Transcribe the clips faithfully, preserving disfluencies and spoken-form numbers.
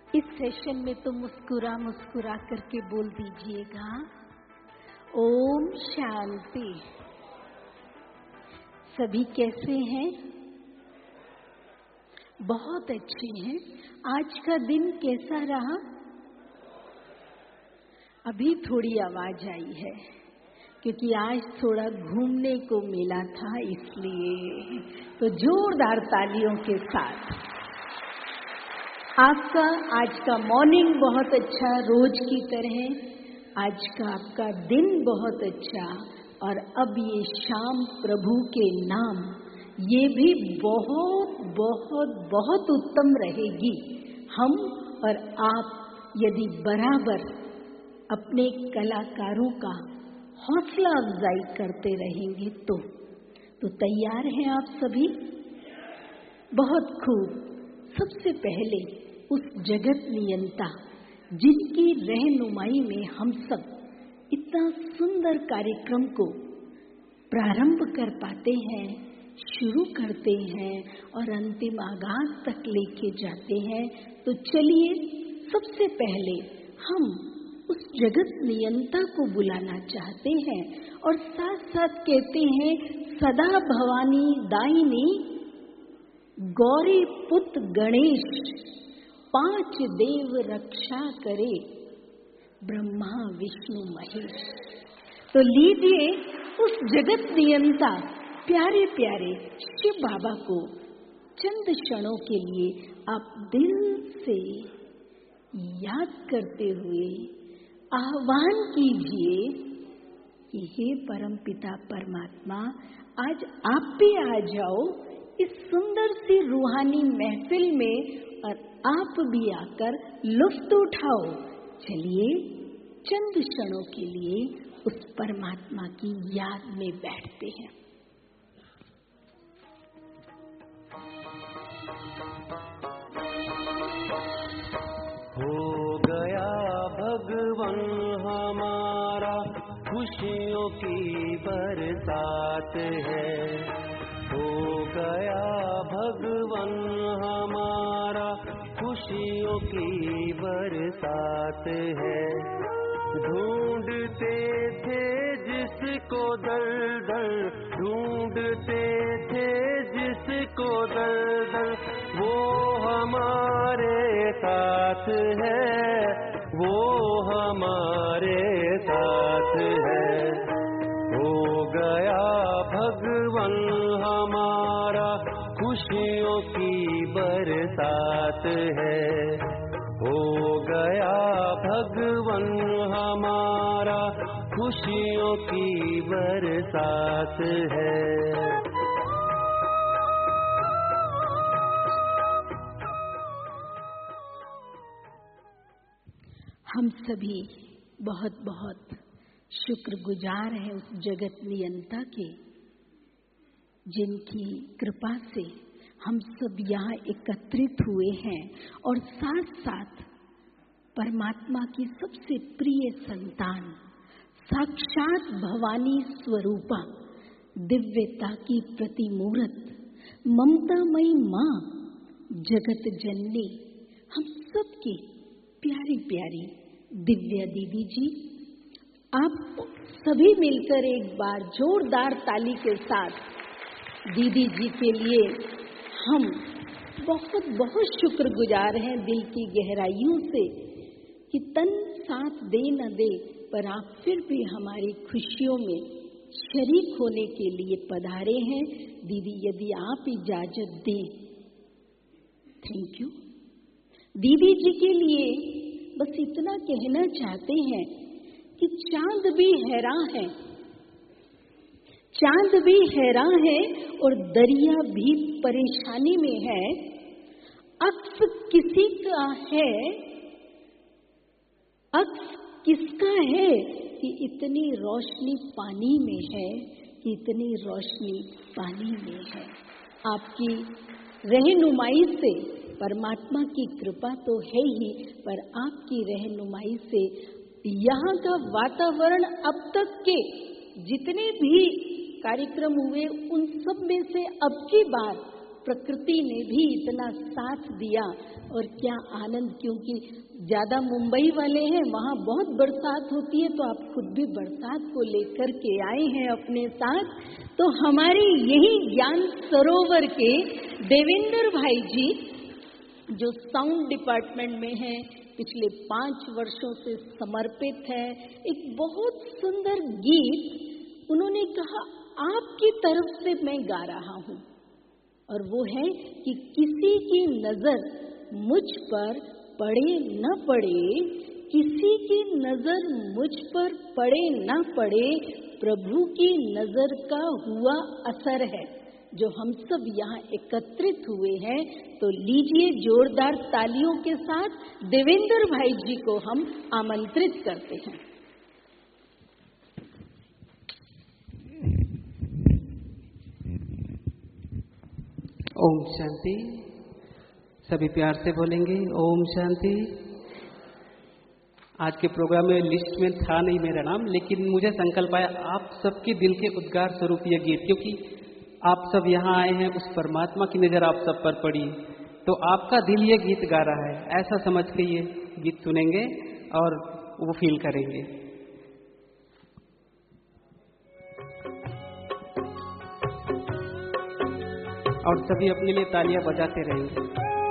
इस सेशन में तो मुस्कुरा मुस्कुरा करके बोल दीजिएगा ओम शांति। सभी कैसे हैं? बहुत अच्छे हैं। आज का दिन कैसा रहा? अभी थोड़ी आवाज आई है क्योंकि आज थोड़ा घूमने को मिला था, इसलिए तो जोरदार तालियों के साथ आपका आज का मॉर्निंग बहुत अच्छा, रोज की तरह आज का आपका दिन बहुत अच्छा। और अब ये शाम प्रभु के नाम, ये भी बहुत बहुत बहुत उत्तम रहेगी। हम और आप यदि बराबर अपने कलाकारों का हौसला अफजाई करते रहेंगे तो तो तैयार हैं आप सभी? बहुत खूब। सबसे पहले उस जगत नियंता जिनकी रहनुमाई में हम सब इतना सुंदर कार्यक्रम को प्रारंभ कर पाते हैं, शुरू करते हैं और अंतिम आगाज तक लेके जाते हैं, तो चलिए सबसे पहले हम उस जगत नियंता को बुलाना चाहते हैं और साथ साथ कहते हैं सदा भवानी दायिनी गौरी पुत्र गणेश पांच देव रक्षा करे ब्रह्मा विष्णु महेश। तो लीजिए उस जगत नियंता प्यारे प्यारे शिव बाबा को चंद क्षणों के लिए आप दिल से याद करते हुए आह्वान कीजिए कि हे परमपिता परमात्मा, आज आप भी आ जाओ इस सुंदर सी रूहानी महफिल में और आप भी आकर लुत्फ उठाओ। चलिए चंद क्षणों के लिए उस परमात्मा की याद में बैठते हैं। हो गया भगवन हमारा खुशियों की बरसात है, हो गया भगवन हमारा खुशियों की बरसात है। ढूंढते थे जिसको दर दर, ढूंढते थे जिसको दर दर, वो हमारे साथ है, वो हमारे साथ है। हो गया भगवन हमारा खुशियों की बरसात है, हो गया भगवन हमारा खुशियों की बरसात है। हम सभी बहुत बहुत शुक्रगुजार हैं उस जगत नियंता के, जिनकी कृपा से हम सब यहाँ एकत्रित हुए हैं और साथ साथ परमात्मा की सबसे प्रिय संतान साक्षात भवानी स्वरूपा दिव्यता की प्रतिमूर्त ममतामयी माँ जगत जननी हम सबकी प्यारी प्यारी दिव्या दीदी जी, आप सभी मिलकर एक बार जोरदार ताली के साथ दीदी जी के लिए हम बहुत बहुत शुक्रगुजार हैं दिल की गहराइयों से कि तन साथ दे न दे पर आप फिर भी हमारी खुशियों में शरीक होने के लिए पधारे हैं। दीदी यदि आप इजाजत दें। Thank you. दीदी जी के लिए बस इतना कहना चाहते हैं कि चांद भी हैरान है, चांद भी हैरान है और दरिया भी परेशानी में है। अक्स किसी का है, अक्स किसका है कि इतनी रोशनी पानी में है, कि इतनी रोशनी पानी में है। आपकी रहनुमाई से परमात्मा की कृपा तो है ही, पर आपकी रहनुमाई से यहाँ का वातावरण अब तक के जितने भी कार्यक्रम हुए उन सब में से अब की बार प्रकृति ने भी इतना साथ दिया। और क्या आनंद, क्योंकि ज्यादा मुंबई वाले हैं, वहाँ बहुत बरसात होती है, तो आप खुद भी बरसात को लेकर के आए हैं अपने साथ। तो हमारे यही ज्ञान सरोवर के देवेंद्र भाई जी, जो साउंड डिपार्टमेंट में हैं, पिछले पांच वर्षों से समर्पित है, एक बहुत सुंदर गीत उन्होंने कहा आपकी तरफ से मैं गा रहा हूं, और वो है कि किसी की नजर मुझ पर पड़े न पड़े, किसी की नजर मुझ पर पड़े न पड़े, प्रभु की नजर का हुआ असर है जो हम सब यहाँ एकत्रित हुए हैं। तो लीजिए जोरदार तालियों के साथ देवेंद्र भाई जी को हम आमंत्रित करते हैं। ओम शांति। सभी प्यार से बोलेंगे ओम शांति। आज के प्रोग्राम में लिस्ट में था नहीं मेरा नाम, लेकिन मुझे संकल्प आया आप सबके दिल के उद्गार स्वरूप यह गीत, क्योंकि आप सब यहाँ आए हैं, उस परमात्मा की नजर आप सब पर पड़ी, तो आपका दिल ये गीत गा रहा है, ऐसा समझ के ये गीत सुनेंगे और वो फील करेंगे। और सभी अपने लिए तालियां बजाते रहेंगे।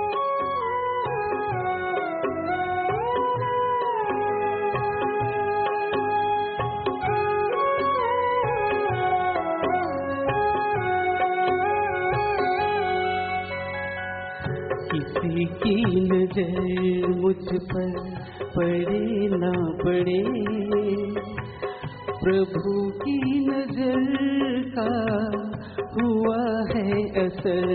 किसी की नजर मुझ पर पड़े ना पड़े, प्रभु की नजर का हुआ है असर।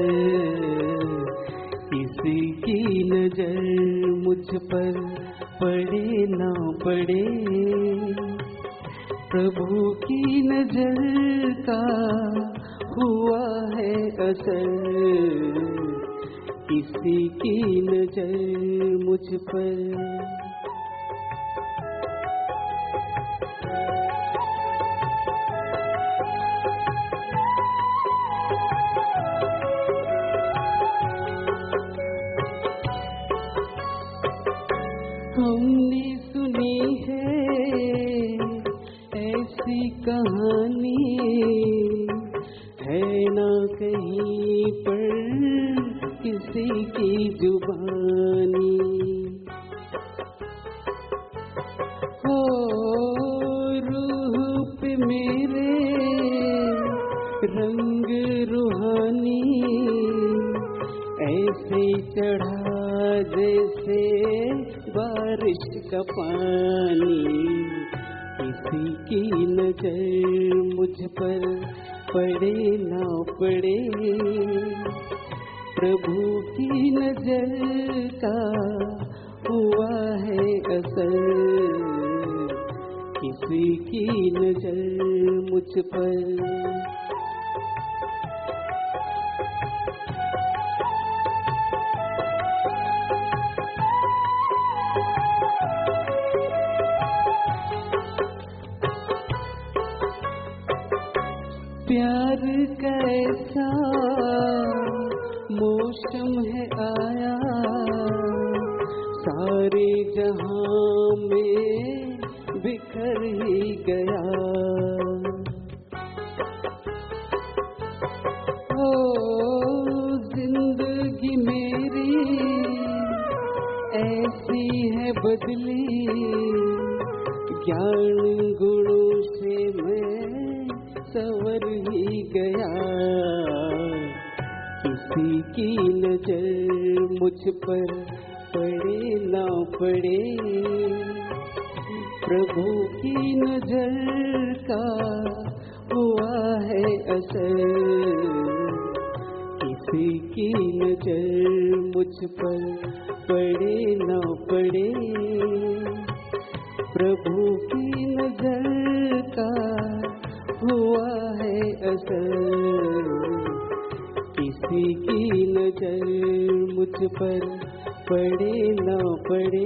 किसी की नजर मुझ पर पड़े ना पड़े, प्रभु की नजर का हुआ है असर। किसी की नजर मुझ पर हमने सुनी है ऐसी कहानी, है ना कहीं पर किसी की जुबानी। हो रूह पे मेरे रंग रूहानी, ऐसे चढ़ा जैसे बारिश का पानी। किसी की नजर मुझ पर पड़े ना पड़े, प्रभु की नजर का हुआ है असर। किसी की नजर मुझ पर प्यार कैसा मौसम है आया, सारे जहां में बिखर ही गया। ओ जिंदगी मेरी ऐसी है बदली, ज्ञान गुणों से मैं सवर ही गया। किसी की नजर मुझ पर पड़े ना पड़े, प्रभु की नजर का हुआ है असर। किसी की नजर मुझ पर पड़े ना पड़े, प्रभु की नजर का हुआ है असर। किसी की नजर मुझ पर पड़े ना पड़े,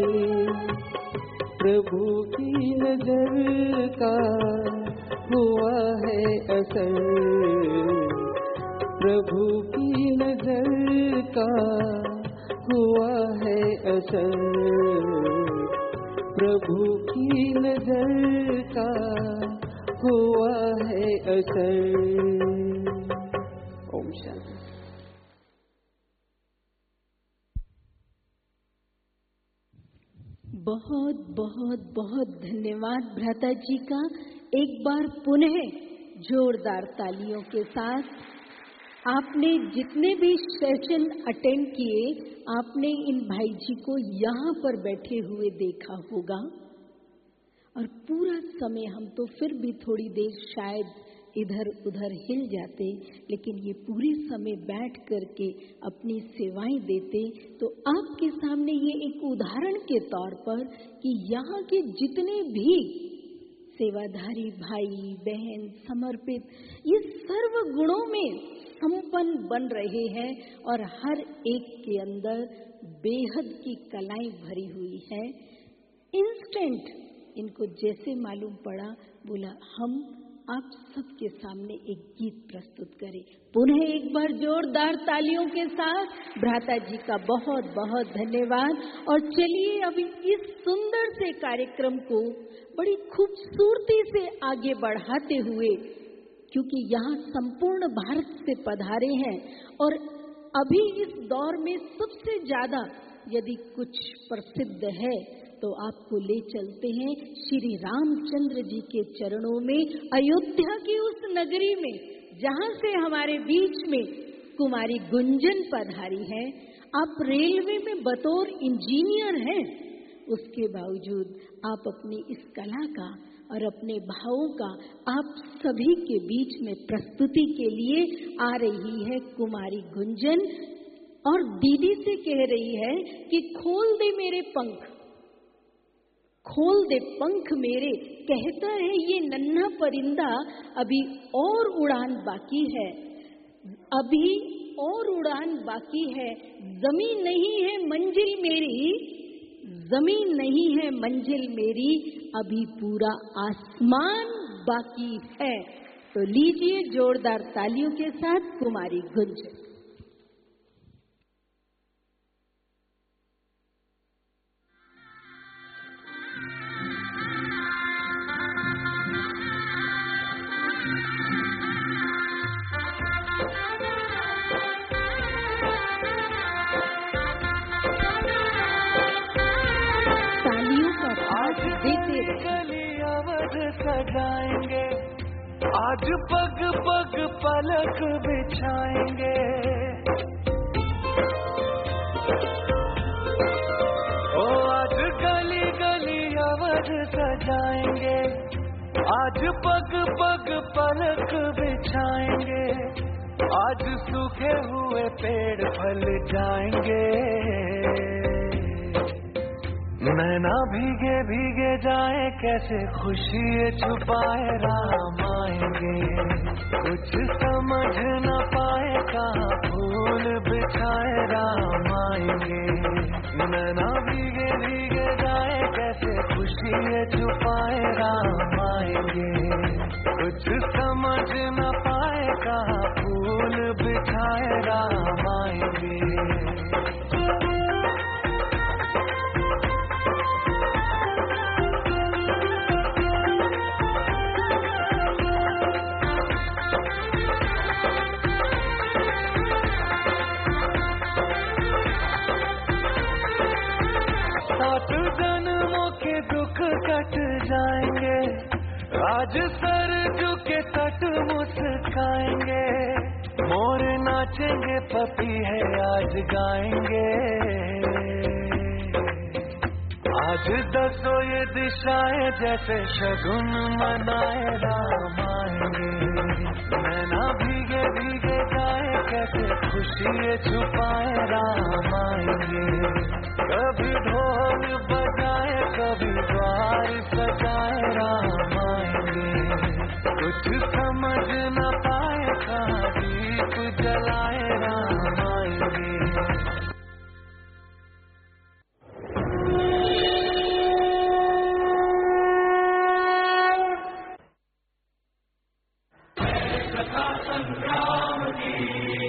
प्रभु की नजर का हुआ है असर। प्रभु की नजर का हुआ है असर, प्रभु की नजर का हुआ है असर। ओम शांति। बहुत बहुत बहुत धन्यवाद भ्राता जी का। एक बार पुनः जोरदार तालियों के साथ आपने जितने भी सेशन अटेंड किए, आपने इन भाई जी को यहाँ पर बैठे हुए देखा होगा और पूरा समय हम तो फिर भी थोड़ी देर शायद इधर उधर हिल जाते, लेकिन ये पूरे समय बैठ करके अपनी सेवाएं देते। तो आपके सामने ये एक उदाहरण के तौर पर कि यहाँ के जितने भी सेवाधारी भाई बहन समर्पित ये सर्व गुणों में संपन्न बन रहे हैं और हर एक के अंदर बेहद की कलाएं भरी हुई है। इंस्टेंट इनको जैसे मालूम पड़ा, बोला हम आप सबके सामने एक गीत प्रस्तुत करें। पुनः एक बार जोरदार तालियों के साथ भ्राता जी का बहुत बहुत धन्यवाद। और चलिए अभी इस सुंदर से कार्यक्रम को बड़ी खूबसूरती से आगे बढ़ाते हुए, क्योंकि यहाँ संपूर्ण भारत से पधारे हैं और अभी इस दौर में सबसे ज्यादा यदि कुछ प्रसिद्ध है तो आपको ले चलते हैं श्री रामचंद्र जी के चरणों में, अयोध्या की उस नगरी में जहाँ से हमारे बीच में कुमारी गुंजन पधारी है। आप रेलवे में बतौर इंजीनियर हैं, उसके बावजूद आप अपनी इस कला का और अपने भावों का आप सभी के बीच में प्रस्तुति के लिए आ रही है कुमारी गुंजन। और दीदी से कह रही है कि खोल दे मेरे पंख, खोल दे पंख मेरे, कहता है ये नन्हा परिंदा अभी और उड़ान बाकी है, अभी और उड़ान बाकी है। जमीन नहीं है मंजिल मेरी, जमीन नहीं है मंजिल मेरी, अभी पूरा आसमान बाकी है। तो लीजिए जोरदार तालियों के साथ कुमारी गुंजन। सजाएंगे आज पग पग पलक बिछाएंगे, ओ आज गली गली अवध सजाएंगे, आज पग पग पलक बिछाएंगे, आज सूखे हुए पेड़ फल जाएंगे, नैना भीगे भीगे जाए कैसे खुशी छुपाए राम आएंगे, कुछ समझ न पाए कहाँ फूल बिछाए राम आएंगे, नैना भीगे भीगे जाए कैसे खुशी छुपाए राम आएंगे, कुछ समझ न पाए कहाँ फूल बिछाए राम आएंगे। सात जन्मों के दुख कट जाएंगे, आज सर झुके तट मुस्काएंगे, मोर नाचेंगे पपी है आज गाएंगे, आज दसो ये दिशाएं जैसे शगुन मनाए राम आएंगे, नैना भीगे भीगे जाए कैसे खुशी छुपाए राम आएंगे, कभी ढोल बजाए कभी द्वार सजाए राम आएंगे, कुछ समझ न पाए कहाँ दीप जलाए राम आएंगे। संग्राम की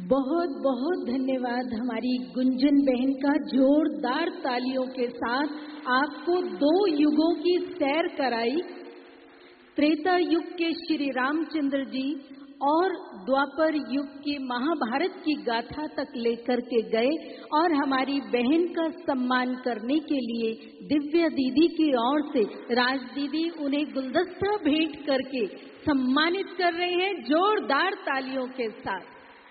बहुत बहुत धन्यवाद हमारी गुंजन बहन का। जोरदार तालियों के साथ आपको दो युगों की सैर कराई। त्रेता युग के श्री रामचंद्र जी और द्वापर युग की महाभारत की गाथा तक लेकर के गए और हमारी बहन का सम्मान करने के लिए दिव्या दीदी की ओर से राज दीदी उन्हें गुलदस्ता भेंट करके सम्मानित कर रहे हैं जोरदार तालियों के साथ।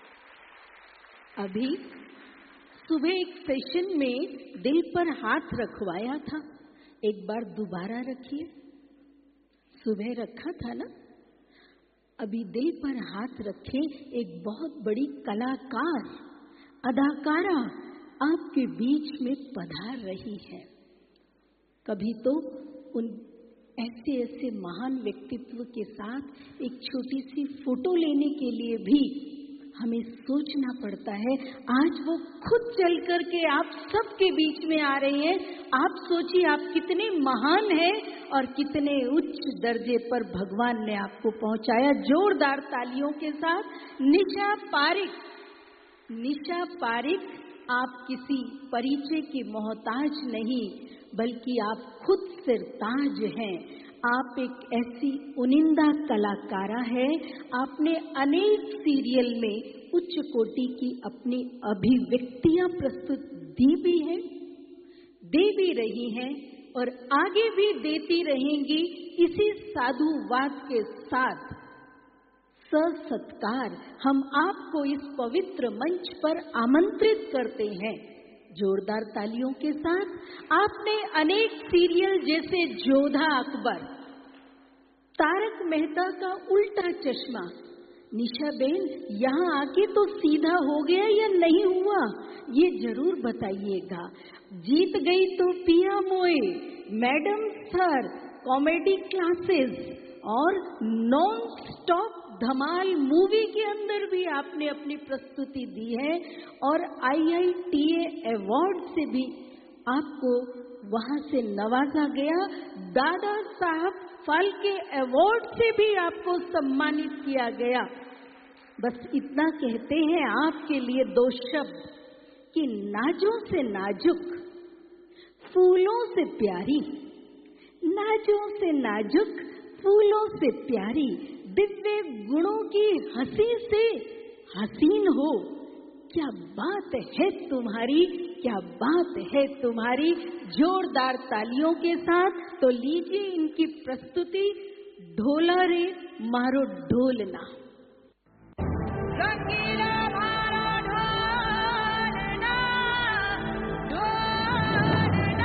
अभी सुबह एक सेशन में दिल पर हाथ रखवाया था, एक बार दोबारा रखिए। सुबह रखा था ना, अभी दिल पर हाथ रखे। एक बहुत बड़ी कलाकार अदाकारा आपके बीच में पधार रही है। कभी तो उन ऐसे ऐसे महान व्यक्तित्व के साथ एक छोटी सी फोटो लेने के लिए भी हमें सोचना पड़ता है। आज वो खुद चल करके आप सबके बीच में आ रही हैं। आप सोचिए आप कितने महान हैं और कितने उच्च दर्जे पर भगवान ने आपको पहुंचाया। जोरदार तालियों के साथ निशा पारिक। निशा पारिक, आप किसी परिचय की मोहताज नहीं, बल्कि आप खुद सिरताज हैं। आप एक ऐसी उनिंदा कलाकारा है। आपने अनेक सीरियल में उच्च कोटि की अपनी अभिव्यक्तियां प्रस्तुत दी भी है, दे भी रही हैं और आगे भी देती रहेंगी। इसी साधुवाद के साथ सत्कार हम आपको इस पवित्र मंच पर आमंत्रित करते हैं। जोरदार तालियों के साथ आपने अनेक सीरियल जैसे जोधा अकबर, तारक मेहता का उल्टा चश्मा। निशा बेन, यहाँ आके तो सीधा हो गया या नहीं हुआ, ये जरूर बताइएगा। जीत गई तो पिया मोए, मैडम सर, कॉमेडी क्लासेस और नॉन स्टॉप धमाल मूवी के अंदर भी आपने अपनी प्रस्तुति दी है और आई आई टी ए अवार्ड से भी आपको वहां से नवाजा गया। दादा साहब फाल्के अवार्ड से भी आपको सम्मानित किया गया। बस इतना कहते हैं आपके लिए दो शब्द कि नाजों से नाजुक, फूलों से प्यारी। नाजों से नाजुक, फूलों से प्यारी, दिव्य गुणों की हंसी से हसीन हो। क्या बात है तुम्हारी, क्या बात है तुम्हारी। जोरदार तालियों के साथ तो लीजिए इनकी प्रस्तुति, ढोला रे मारो ढोलना। रंगीला मारो ढोलना, ढोलना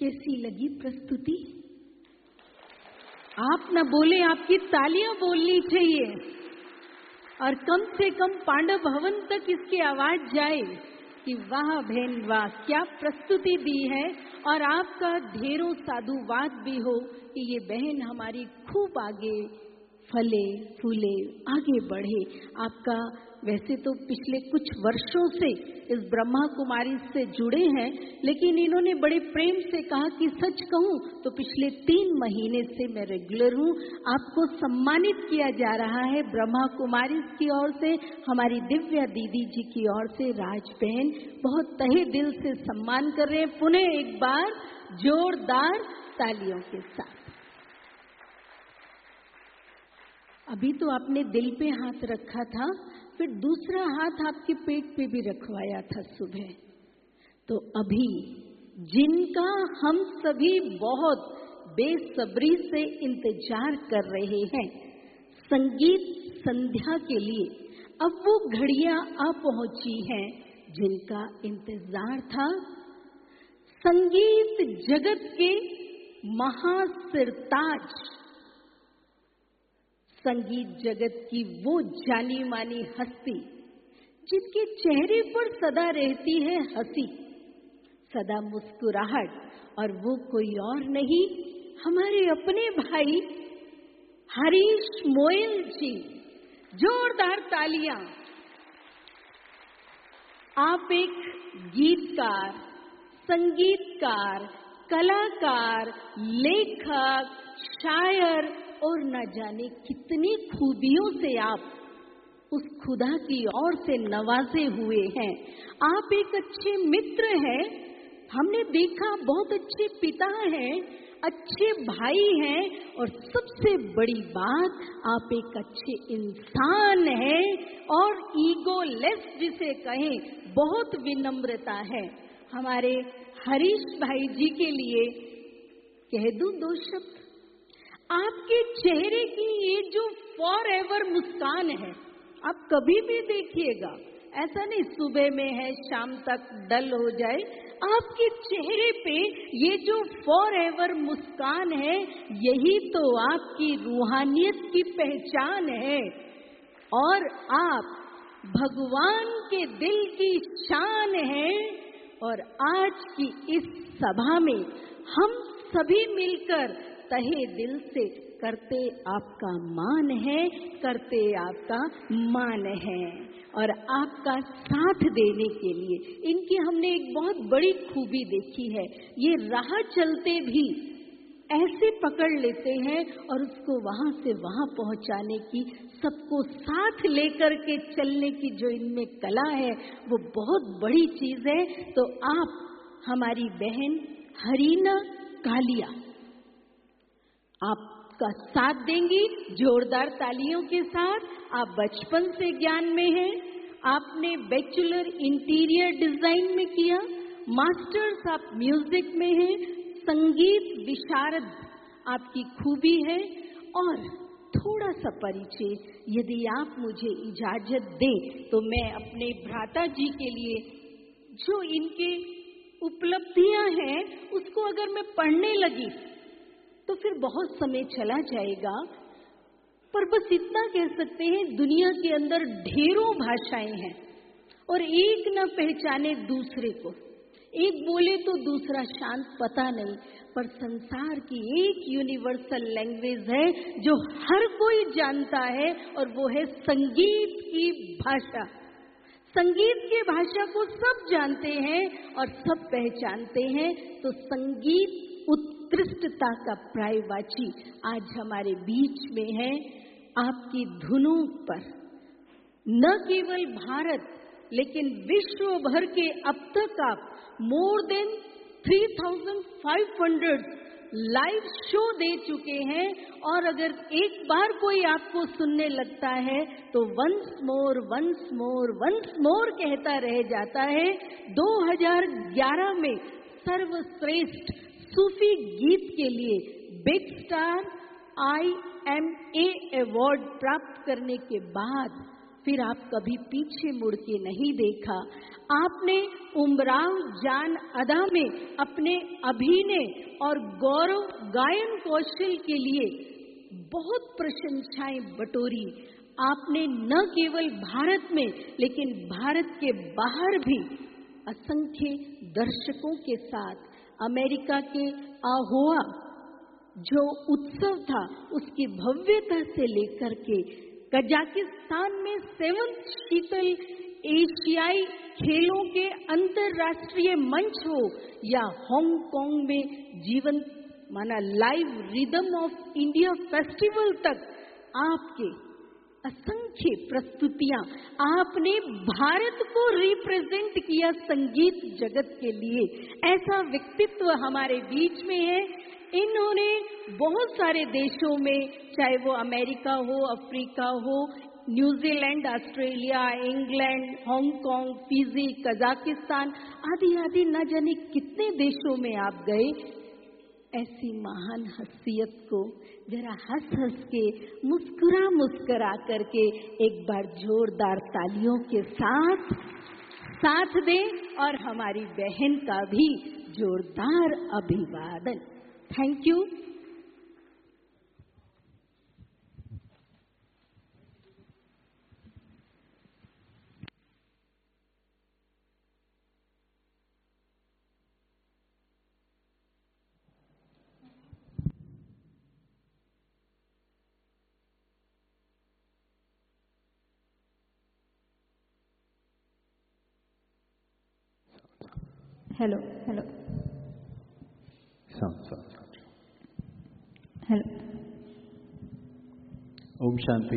कैसी लगी प्रस्तुति? आप न बोले, आपकी तालियां बोलनी चाहिए और कम से कम पांडव भवन तक इसकी आवाज जाए कि वाह बहन वाह, क्या प्रस्तुति दी है। और आपका ढेरों साधुवाद भी हो कि ये बहन हमारी खूब आगे फले फूले, आगे बढ़े। आपका वैसे तो पिछले कुछ वर्षों से इस ब्रह्मा कुमारी से जुड़े हैं, लेकिन इन्होंने बड़े प्रेम से कहा कि सच कहूं तो पिछले तीन महीने से मैं रेगुलर हूं। आपको सम्मानित किया जा रहा है ब्रह्मा कुमारी की ओर से, हमारी दिव्या दीदी जी की ओर से। राज बहन बहुत तहे दिल से सम्मान कर रहे हैं। पुनः एक बार जोरदार तालियों के साथ। अभी तो आपने दिल पे हाथ रखा था, फिर दूसरा हाथ आपके पेट पे भी रखवाया था सुबह। तो अभी जिनका हम सभी बहुत बेसब्री से इंतजार कर रहे हैं संगीत संध्या के लिए, अब वो घड़ियां आ पहुंची हैं जिनका इंतजार था। संगीत जगत के महासिरताज, संगीत जगत की वो जानी मानी हस्ती जिनके चेहरे पर सदा रहती है हंसी, सदा मुस्कुराहट, और वो कोई और नहीं, हमारे अपने भाई हरीश मोयल जी। जोरदार तालियां। आप एक गीतकार, संगीतकार, कलाकार, लेखक, शायर और न जाने कितनी खूबियों से आप उस खुदा की ओर से नवाजे हुए हैं। आप एक अच्छे मित्र हैं, हमने देखा बहुत अच्छे पिता हैं, अच्छे भाई हैं, और सबसे बड़ी बात आप एक अच्छे इंसान हैं। और ईगोलेस जिसे कहें, बहुत विनम्रता है। हमारे हरीश भाई जी के लिए कह दूं दो शब्द। आपके चेहरे की ये जो फॉर एवर मुस्कान है, आप कभी भी देखिएगा, ऐसा नहीं सुबह में है शाम तक डल हो जाए। आपके चेहरे पे ये जो फॉर एवर मुस्कान है, यही तो आपकी रूहानियत की पहचान है। और आप भगवान के दिल की शान है। और आज की इस सभा में हम सभी मिलकर तहे दिल से करते आपका मान है, करते आपका मान है। और आपका साथ देने के लिए इनकी हमने एक बहुत बड़ी खूबी देखी है। ये राह चलते भी ऐसे पकड़ लेते हैं और उसको वहां से वहां पहुंचाने की, सबको साथ लेकर के चलने की जो इनमें कला है, वो बहुत बड़ी चीज है। तो आप हमारी बहन हरीना कालिया, आपका साथ देंगी जोरदार तालियों के साथ। आप बचपन से ज्ञान में हैं, आपने बैचलर इंटीरियर डिजाइन में किया, मास्टर्स आप म्यूजिक में हैं, संगीत विशारद आपकी खूबी है। और थोड़ा सा परिचय यदि आप मुझे इजाजत दें तो मैं अपने भ्राता जी के लिए जो इनके उपलब्धियां हैं उसको अगर मैं पढ़ने लगी तो फिर बहुत समय चला जाएगा। पर बस इतना कह सकते हैं, दुनिया के अंदर ढेरों भाषाएं हैं और एक न पहचाने दूसरे को, एक बोले तो दूसरा शांत, पता नहीं, पर संसार की एक यूनिवर्सल लैंग्वेज है जो हर कोई जानता है, और वो है संगीत की भाषा। संगीत की भाषा को सब जानते हैं और सब पहचानते हैं। तो संगीत उत्कृष्टता का पर्यायवाची आज हमारे बीच में है। आपकी धुनों पर न केवल भारत लेकिन विश्व भर के अब तक आप more than three thousand five hundred live show दे चुके हैं। और अगर एक बार कोई आपको सुनने लगता है तो once more once more once more कहता रह जाता है। दो हज़ार ग्यारह में सर्वश्रेष्ठ सूफी गीत के लिए big star I M A award प्राप्त करने के बाद फिर आप कभी पीछे मुड़ के नहीं देखा। आपने उमराव जान अदा में अपने अभिनय और गौरव गायन कौशल के लिए बहुत प्रशंसाएं बटोरी। आपने न केवल भारत में लेकिन भारत के बाहर भी असंख्य दर्शकों के साथ अमेरिका के आहोआ जो उत्सव था उसकी भव्यता से लेकर के कजाकिस्तान में सेवंथ शीतल एशियाई खेलों के अंतरराष्ट्रीय मंच हो या हांगकांग में जीवन माना live rhythm of India festival तक आपके असंख्य प्रस्तुतियां, आपने भारत को रिप्रेजेंट किया संगीत जगत के लिए। ऐसा व्यक्तित्व हमारे बीच में है। इन्होंने बहुत सारे देशों में, चाहे वो अमेरिका हो, अफ्रीका हो, New Zealand, Australia, England, Hong Kong, Fiji, Kazakhstan आदि आदि न जाने कितने देशों में आप गए। ऐसी महान हस्तियत को जरा हंस हंस के, मुस्कुरा मुस्कुरा करके एक बार जोरदार तालियों के साथ साथ दें और हमारी बहन का भी जोरदार अभिवादन। Thank you. Hello hello sound sound hello. ओम शांति।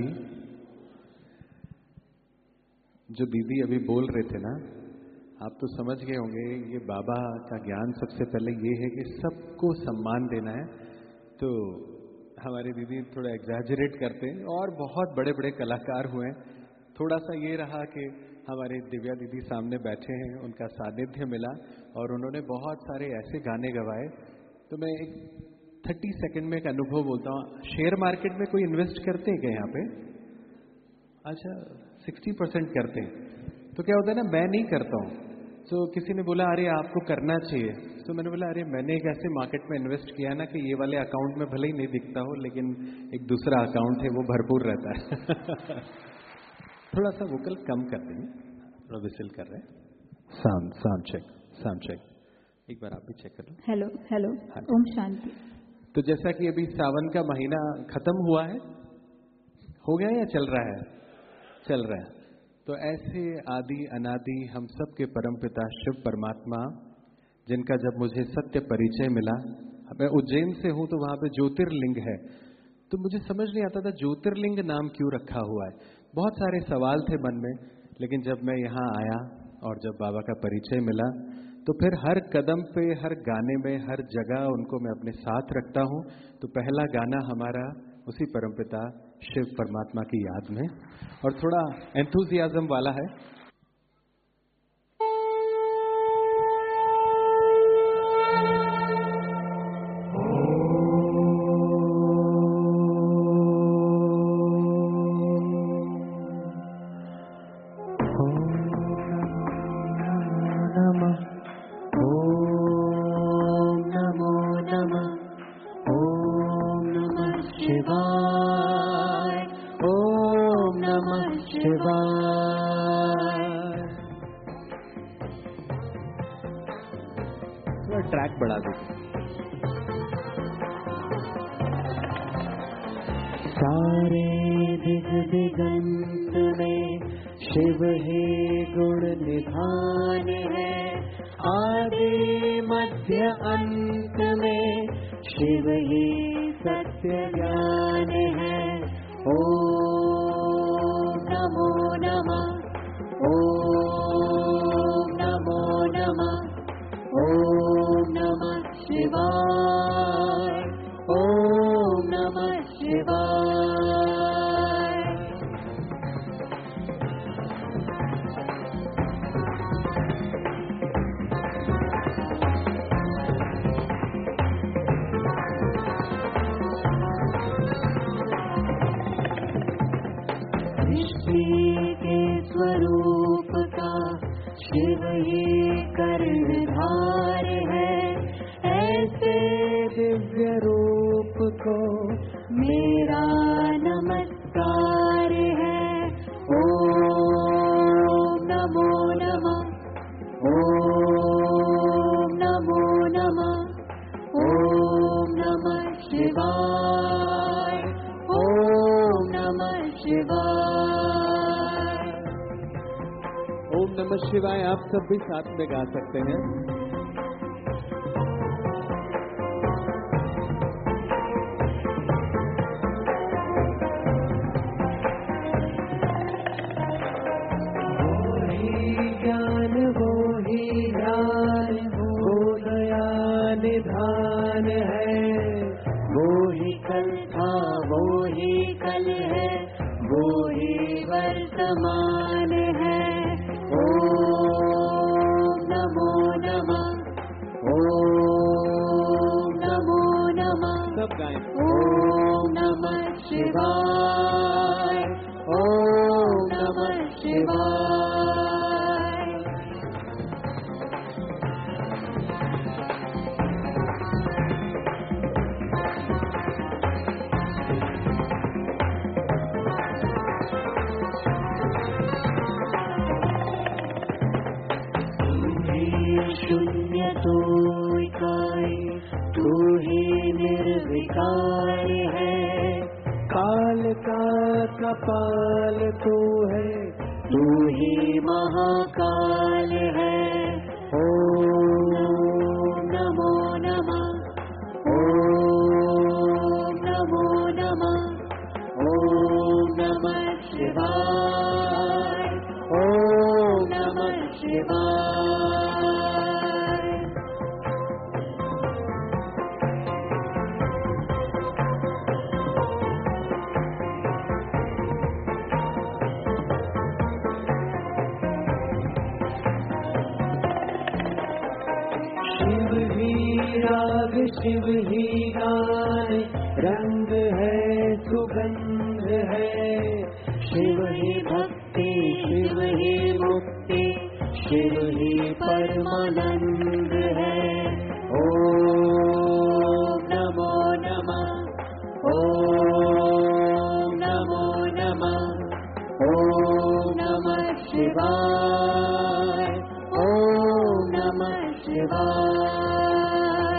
जो दीदी अभी बोल रहे थे ना, आप तो समझ गए होंगे, ये बाबा का ज्ञान सबसे पहले ये है कि सबको सम्मान देना है। तो हमारी दीदी थोड़ा एग्जैजरेट करते हैं और बहुत बड़े बड़े कलाकार हुए। थोड़ा सा ये रहा कि हमारे दिव्या दीदी सामने बैठे हैं, उनका सानिध्य मिला और उन्होंने बहुत सारे ऐसे गाने गवाए। तो मैं एक थर्टी सेकंड में एक अनुभव बोलता हूँ। शेयर मार्केट में कोई इन्वेस्ट करते हैं क्या यहाँ पे? अच्छा, सिक्सटी परसेंट करते हैं। तो क्या होता है ना, मैं नहीं करता हूँ। तो किसी ने बोला अरे आपको करना चाहिए। तो मैंने बोला अरे मैंने एक ऐसे मार्केट में इन्वेस्ट किया ना कि ये वाले अकाउंट में भले ही नहीं दिखता हो लेकिन एक दूसरा अकाउंट है वो भरपूर रहता है। थोड़ा सा वोकल कम कर देंगे, थोड़ा विसिल कर रहे हैं। Sound sound check sound check एक बार आप भी चेक कर लो। Hello hello. ओम शांति। तो जैसा कि अभी सावन का महीना खत्म हुआ है, हो गया या चल रहा है? चल रहा है। तो ऐसे आदि अनादि हम सब के परमपिता शिव परमात्मा, जिनका जब मुझे सत्य परिचय मिला, मैं उज्जैन से हूं तो वहां पे ज्योतिर्लिंग है, तो मुझे समझ नहीं आता था ज्योतिर्लिंग नाम क्यों रखा हुआ है। बहुत सारे सवाल थे मन में, लेकिन जब मैं यहाँ आया और जब बाबा का परिचय मिला तो फिर हर कदम पे, हर गाने में, हर जगह उनको मैं अपने साथ रखता हूँ। तो पहला गाना हमारा उसी परमपिता शिव परमात्मा की याद में और थोड़ा एंथुजियाज्म वाला है। ट्रैक बढ़ा दो। सारे दिग दिगंत में शिव ही गुण निधान है, आदि मध्य अंत में शिव ही सत्य ज्ञान है। ओम नमो नमः, ओम नमो नमः, ओम नमः शिवाय, ओम नमः शिवाय। दिव्य रूप को मेरा नमस्कार है। ओम नमो नमः। ओम नमो नमः। ओम नमः शिवाय। ओम नमः शिवाय। ओम नमः शिवाय आप सब भी साथ में गा सकते हैं। निधान है, वो ही कल था वो ही कल है, वो ही वर्तमान है। ओम नमो नमः। ओम नमो नमः। सब गाएं। ओम नमः शिवाय। ओम नमः शिवाय। शून्य तू इकाई, तू ही निर्विकार है। काल का कपाल तू है, तू ही महाकाल है। ओम नमो नमः। ओम नमो नमः। ओम नमः शिवाय। ओम नमः शिवाय। शिव ही राग शिव ही गान, रंग है सुगंध है। शिव ही भक्ति शिव ही मुक्ति, शिव ही परमानंद है। ओम नमो नमः। ओम नमो नमः। ओम नमः शिवाय। ओम नमः शिवाय।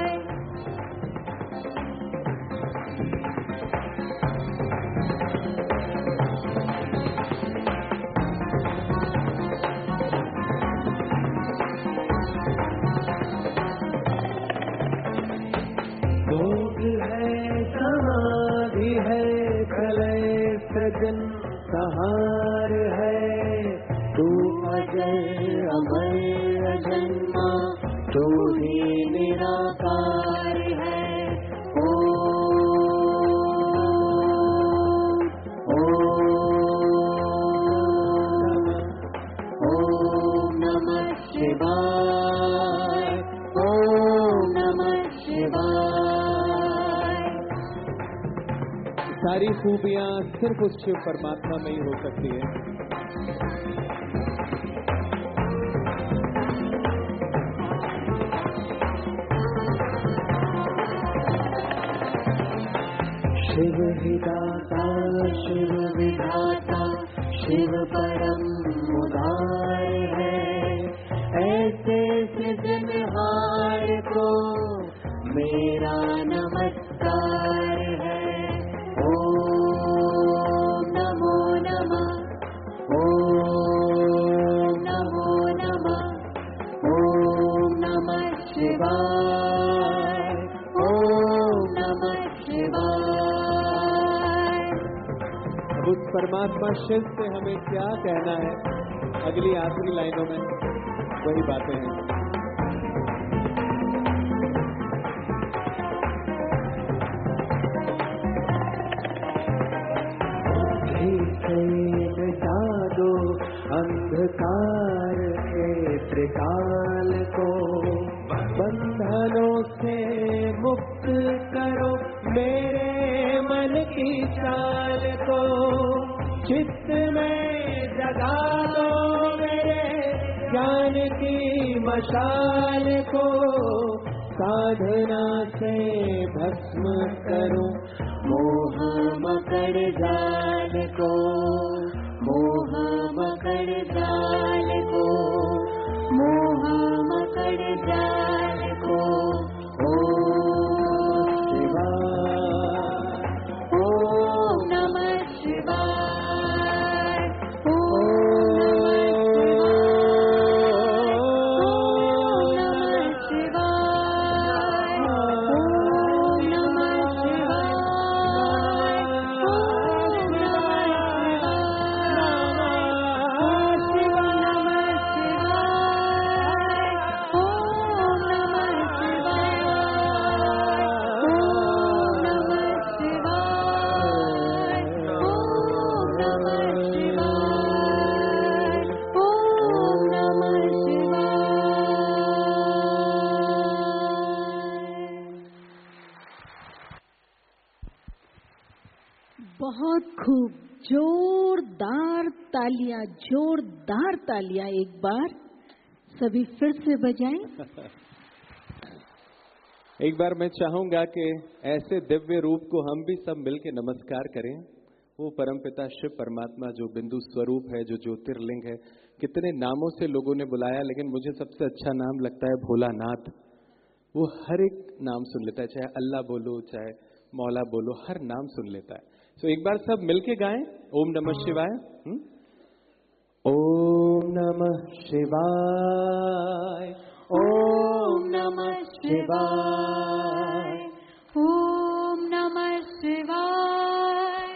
भोग है समाधि है, प्रलय सृजन सहार है। तू अजय अमर अजन्मा, तू ही निराकार है। ओम ओम ओम नमः शिवाय। ओम नमः शिवाय। सारी खूबियां सिर्फ उस शिव परमात्मा में ही हो सकती है। शिव ही दाता शिव विधाता, शिव परम उदार है। ऐसे सृजनहार को मेरा नमस्कार है। ओम नमो नमः। ओम नमो नमः। ओम नमः शिवाय। ओम नमः शिवाय। अब उस परमात्मा शिव से हमें क्या कहना है, अगली आखिरी लाइनों में वही बातें हैं। मिटा दो अंधकार के त्रिकाल को, बंधनों से मुक्त करो मेरे मन की चाल को। चित्त में जगा दो मेरे ज्ञान की मशाल को, साधना से भस्म करूं मोह मकड़ जाल को, मोह मकड़ जाल को, मोह मकड़ जाल को। ओम शिवाय, ओम नमः शिवाय, ओम नमः शिवाय, ओम नमः शिवाय, ओम नमः बहुत खूब, जोरदार तालियां, जोरदार तालियां एक बार सभी फिर से बजाएं। एक बार मैं चाहूंगा कि ऐसे दिव्य रूप को हम भी सब मिलकर नमस्कार करें। वो परमपिता शिव परमात्मा जो बिंदु स्वरूप है, जो ज्योतिर्लिंग है, कितने नामों से लोगों ने बुलाया, लेकिन मुझे सबसे अच्छा नाम लगता है भोलानाथ। वो हर एक नाम सुन लेता है, चाहे अल्लाह बोलो, चाहे मौला बोलो, हर नाम सुन लेता है। तो एक बार सब मिलके गाएं ओम नमः शिवाय। हुँ? ओम नमः शिवाय, ओम नमः शिवाय, ओम नमः शिवाय।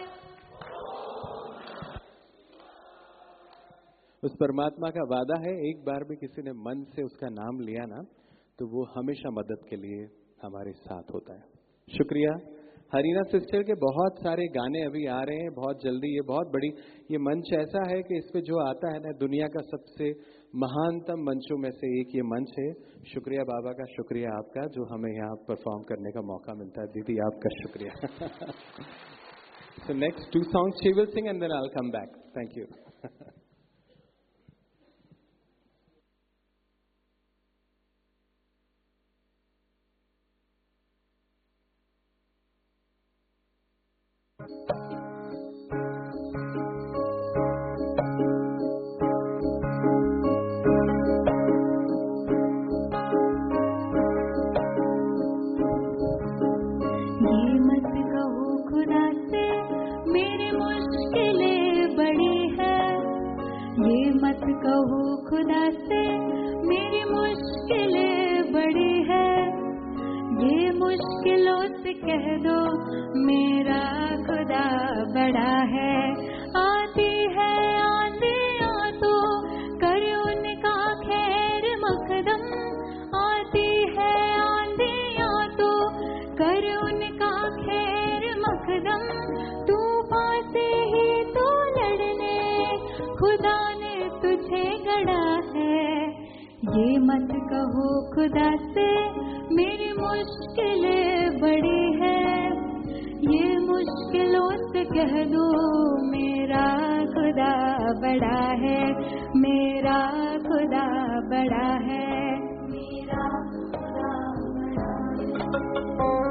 उस परमात्मा का वादा है, एक बार भी किसी ने मन से उसका नाम लिया ना, तो वो हमेशा मदद के लिए हमारे साथ होता है। शुक्रिया। हरीना सिस्टर के बहुत सारे गाने अभी आ रहे हैं बहुत जल्दी। ये बहुत बड़ी, ये मंच ऐसा है कि इस पे जो आता है ना, दुनिया का सबसे महानतम मंचों में से एक ये मंच है। शुक्रिया बाबा का, शुक्रिया आपका जो हमें यहाँ परफॉर्म करने का मौका मिलता है। दीदी आपका शुक्रिया। So next two songs she will sing and then I'll come back. Thank you. ये मत कहो खुदा से मेरी मुश्किलें बड़ी है, ये मत कहो खुदा से मेरी मुश्किलें बड़ी है, ये मुश्किलों से कह दो मेरा खुदा बड़ा है। आती है आंधियाँ तो कर उनका खैर मकदम, आती है आंधियाँ तो कर उनका खैर मकदम, तूफान से ही तो लड़ने खुदा ने तुझे गढ़ा है। ये मत कहो खुदा से मेरी मुश्किलें बड़ी है, ये मुश्किलों से कह दो मेरा खुदा बड़ा है, मेरा खुदा बड़ा है, मेरा खुदा बड़ा है।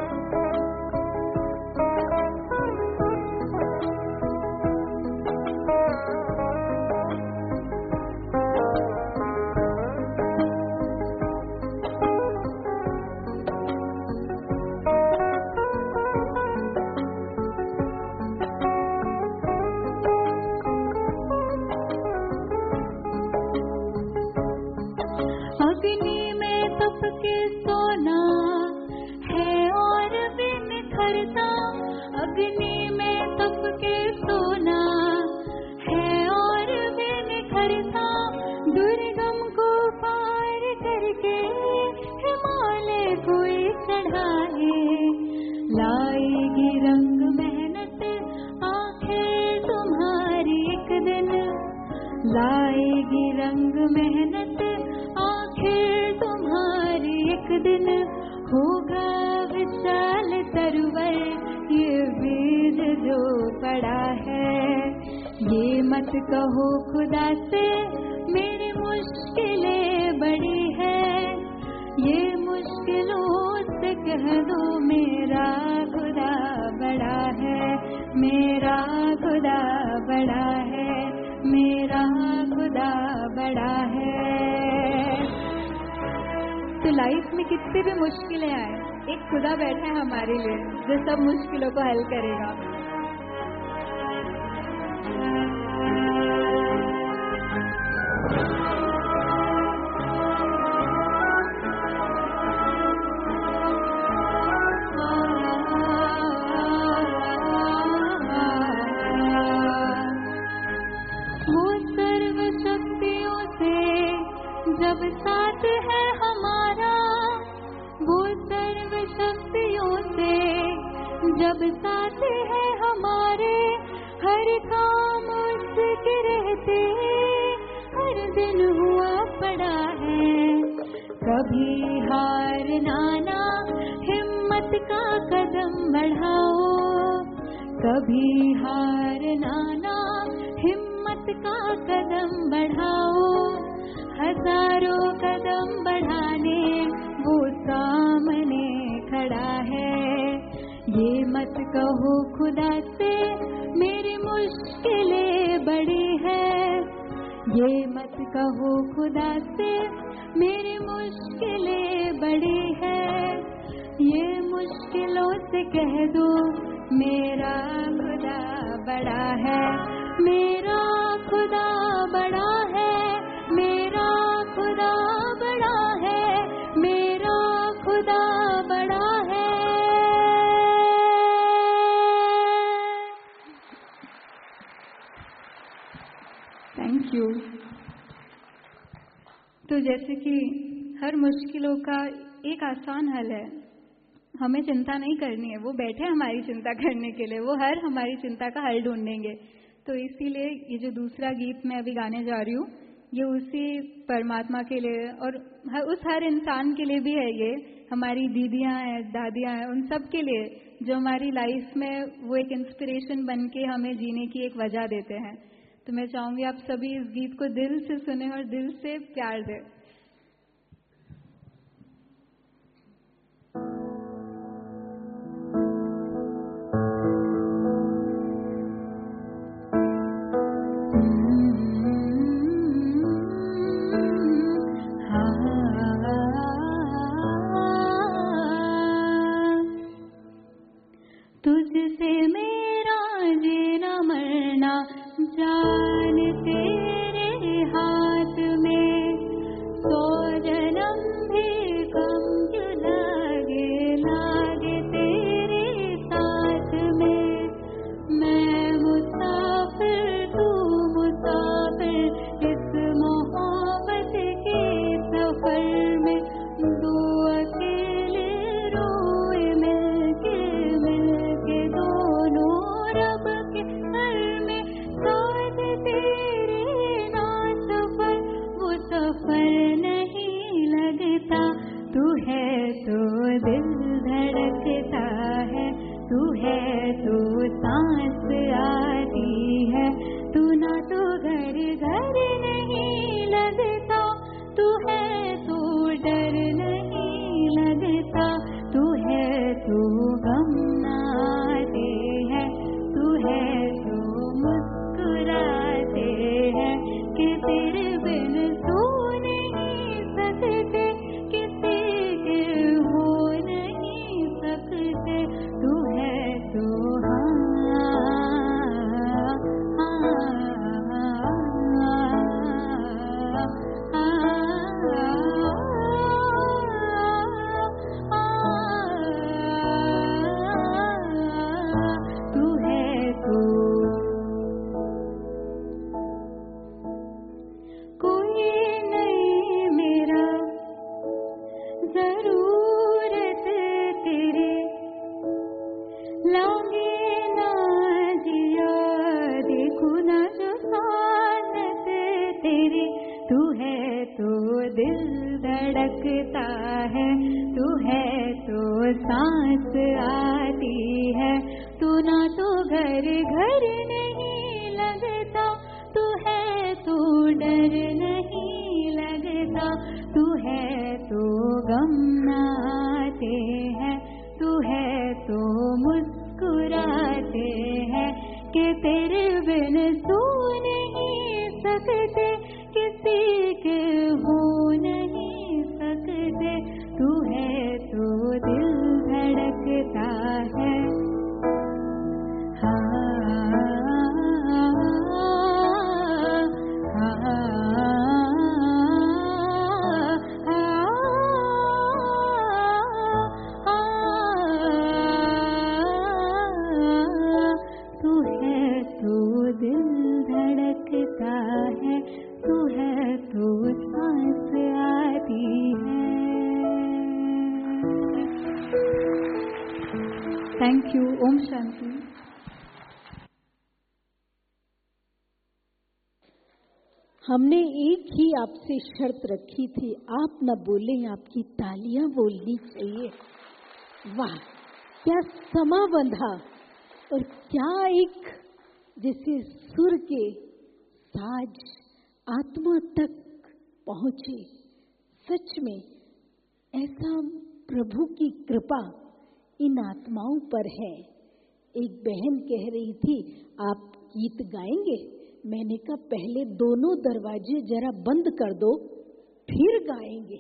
अग्नि में तप के सोना है और भी निखरता, अग्नि में तप के सोना है और भी निखरता, दुर्गम को पार करके हिमालय कोई चढ़ाए, लाएगी रंग मेहनत आखिर तुम्हारी एक दिन, लाएगी रंग मेहनत आखिर तुम्हारी एक दिन, होगा विशाल सरोवर ये बीज जो पड़ा है। ये मत कहो खुदा से मेरी मुश्किलें बड़ी है, ये मुश्किलों से कह दो मेरा खुदा बड़ा है, मेरा खुदा बड़ा है, मेरा खुदा बड़ा है। तो लाइफ में कितनी भी मुश्किलें आए, एक खुदा बैठा है हमारे लिए जो सब मुश्किलों को हल करेगा। जब साथ है हमारा, वो सर्व शक्तियों से जब साथ है हमारे, हर काम उसके रहते हर दिन हुआ पड़ा है। कभी हार नाना हिम्मत का कदम बढ़ाओ, कभी हार नाना हिम्मत का कदम बढ़ाओ। हजारों कदम बढ़ाने वो सामने खड़ा है। ये मत कहो खुदा से मेरी मुश्किलें बड़ी है, ये मत कहो खुदा से मेरी मुश्किलें बड़ी है। ये मुश्किलों से कह दो मेरा खुदा बड़ा है, मेरा खुदा बड़ा है, मेरा खुदा बड़ा है, मेरा खुदा बड़ा है। Thank you. तो जैसे कि हर मुश्किलों का एक आसान हल है, हमें चिंता नहीं करनी है, वो बैठे हमारी चिंता करने के लिए, वो हर हमारी चिंता का हल ढूंढेंगे। तो इसीलिए ये जो दूसरा गीत मैं अभी गाने जा रही हूँ, ये उसी परमात्मा के लिए और उस हर इंसान के लिए भी है। ये हमारी दीदियाँ हैं, दादियाँ हैं, उन सब के लिए जो हमारी लाइफ में वो एक इंस्पिरेशन बन के हमें जीने की एक वजह देते हैं। तो मैं चाहूँगी आप सभी इस गीत को दिल से सुने और दिल से प्यार दें। तुझसे मेरा जीना मरना जान तेरे हाथ में, सौ जन्म भी कम क्यों लागे लागे तेरे साथ में। मैं मुसाफिर तू मुसाफिर इस मोहब्बत के सफर में, दो अकेले रोए मिलके मिलके दोनों रब के घर में, साथ तेरे ना सफर वो सफर नहीं लगता। तू है तो दिल धड़कता है, तू है तो सांस आती है, तू ना तो घर घर नहीं लगता, तू है तो डर नहीं लगता, तू है तो गम ना आते हैं, तू है तो मुस्कुराते हैं कि तेरे बिन सो नहीं सकते, किसी के हो नहीं सकते। तू है तो हाँ तू है तो। कोई नहीं मेरा जरूरत तेरी, लागे ना जिया देखो ना जो सानत तेरी। तू है तो दिल धड़कता है, तू है तो सांस आती है, तू ना तो घर घर नहीं लगता, तू है तो डर नहीं लगता, तू है तो गम ना आते हैं, तो मुस्कुराते हैं कि तेरे बिन सो नहीं सकते, किसी के हो नहीं सकते। तू है तो दिल धड़कता है। Thank you. ओम शांति। हमने एक ही आपसे शर्त रखी थी, आप न बोले, आपकी तालियां बोलनी चाहिए। वाह, क्या समा बंधा और क्या एक जैसे सुर के साज आत्मा तक पहुंचे। सच में ऐसा प्रभु की कृपा इन आत्माओं पर है। एक बहन कह रही थी, आप गीत गाएंगे? मैंने कहा पहले दोनों दरवाजे जरा बंद कर दो, फिर गाएंगे।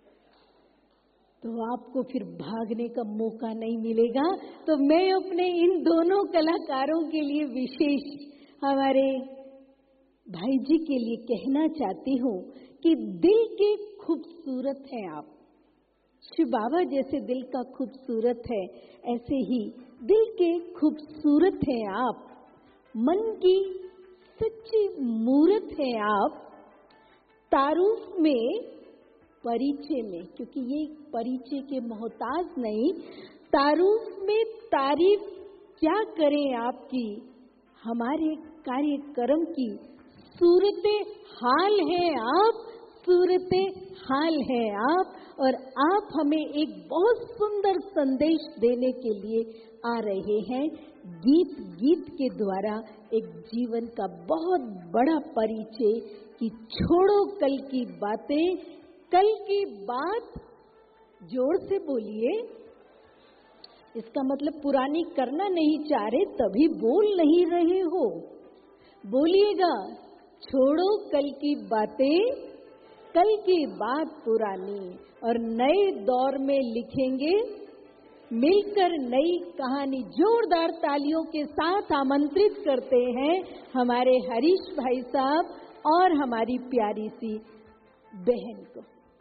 तो आपको फिर भागने का मौका नहीं मिलेगा। तो मैं अपने इन दोनों कलाकारों के लिए विशेष हमारे भाई जी के लिए कहना चाहती हूँ कि दिल के खूबसूरत हैं आप। शिव बाबा जैसे दिल का खूबसूरत है, ऐसे ही दिल के खूबसूरत है आप। मन की सच्ची मूरत है आप। तारुफ में, परिचय में, क्योंकि ये परिचय के मोहताज नहीं, तारुफ में तारीफ क्या करें आपकी। हमारे कार्यक्रम की सूरते हाल है आप, सूरते हाल है आप। और आप हमें एक बहुत सुंदर संदेश देने के लिए आ रहे हैं। गीत गीत के द्वारा एक जीवन का बहुत बड़ा परिचय कि छोड़ो कल की बातें, कल की बात जोर से बोलिए। इसका मतलब पुरानी करना नहीं चाह रहे तभी बोल नहीं रहे हो, बोलिएगा। छोड़ो कल की बातें, कल की बात पुरानी, और नए दौर में लिखेंगे मिलकर नई कहानी। जोरदार तालियों के साथ आमंत्रित करते हैं हमारे हरीश भाई साहब और हमारी प्यारी सी बहन को।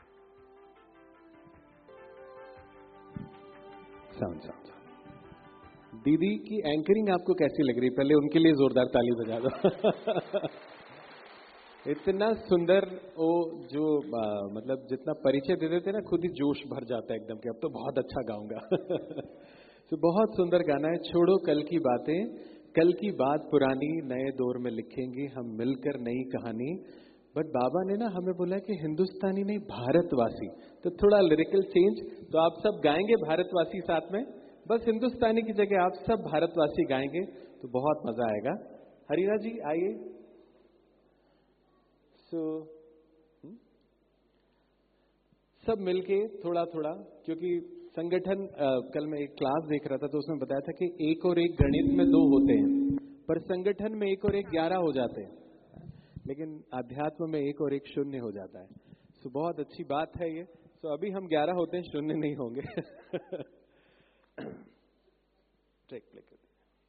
साउंड साउंड दीदी की एंकरिंग आपको कैसी लग रही? पहले उनके लिए जोरदार ताली बजा दो। इतना सुंदर वो जो आ, मतलब जितना परिचय दे देते ना, खुद ही जोश भर जाता है एकदम कि अब तो बहुत अच्छा गाऊंगा। तो बहुत सुंदर गाना है। छोड़ो कल की बातें, कल की बात पुरानी, नए दौर में लिखेंगे हम मिलकर नई कहानी। बट बाबा ने ना हमें बोला कि हिंदुस्तानी नहीं, भारतवासी। तो थोड़ा लिरिकल चेंज। तो आप सब गाएंगे भारतवासी साथ में, बस हिंदुस्तानी की जगह आप सब भारतवासी गाएंगे तो बहुत मजा आएगा। हरीना जी आइए। तो सब मिलके थोड़ा थोड़ा, क्योंकि संगठन आ, कल मैं एक क्लास देख रहा था तो उसमें बताया था कि एक और एक गणित में दो होते हैं, पर संगठन में एक और एक ग्यारह हो जाते हैं, लेकिन अध्यात्म में एक और एक शून्य हो जाता है। तो बहुत अच्छी बात है ये। तो अभी हम ग्यारह होते हैं, शून्य नहीं होंगे। ट्रैक प्ले कर।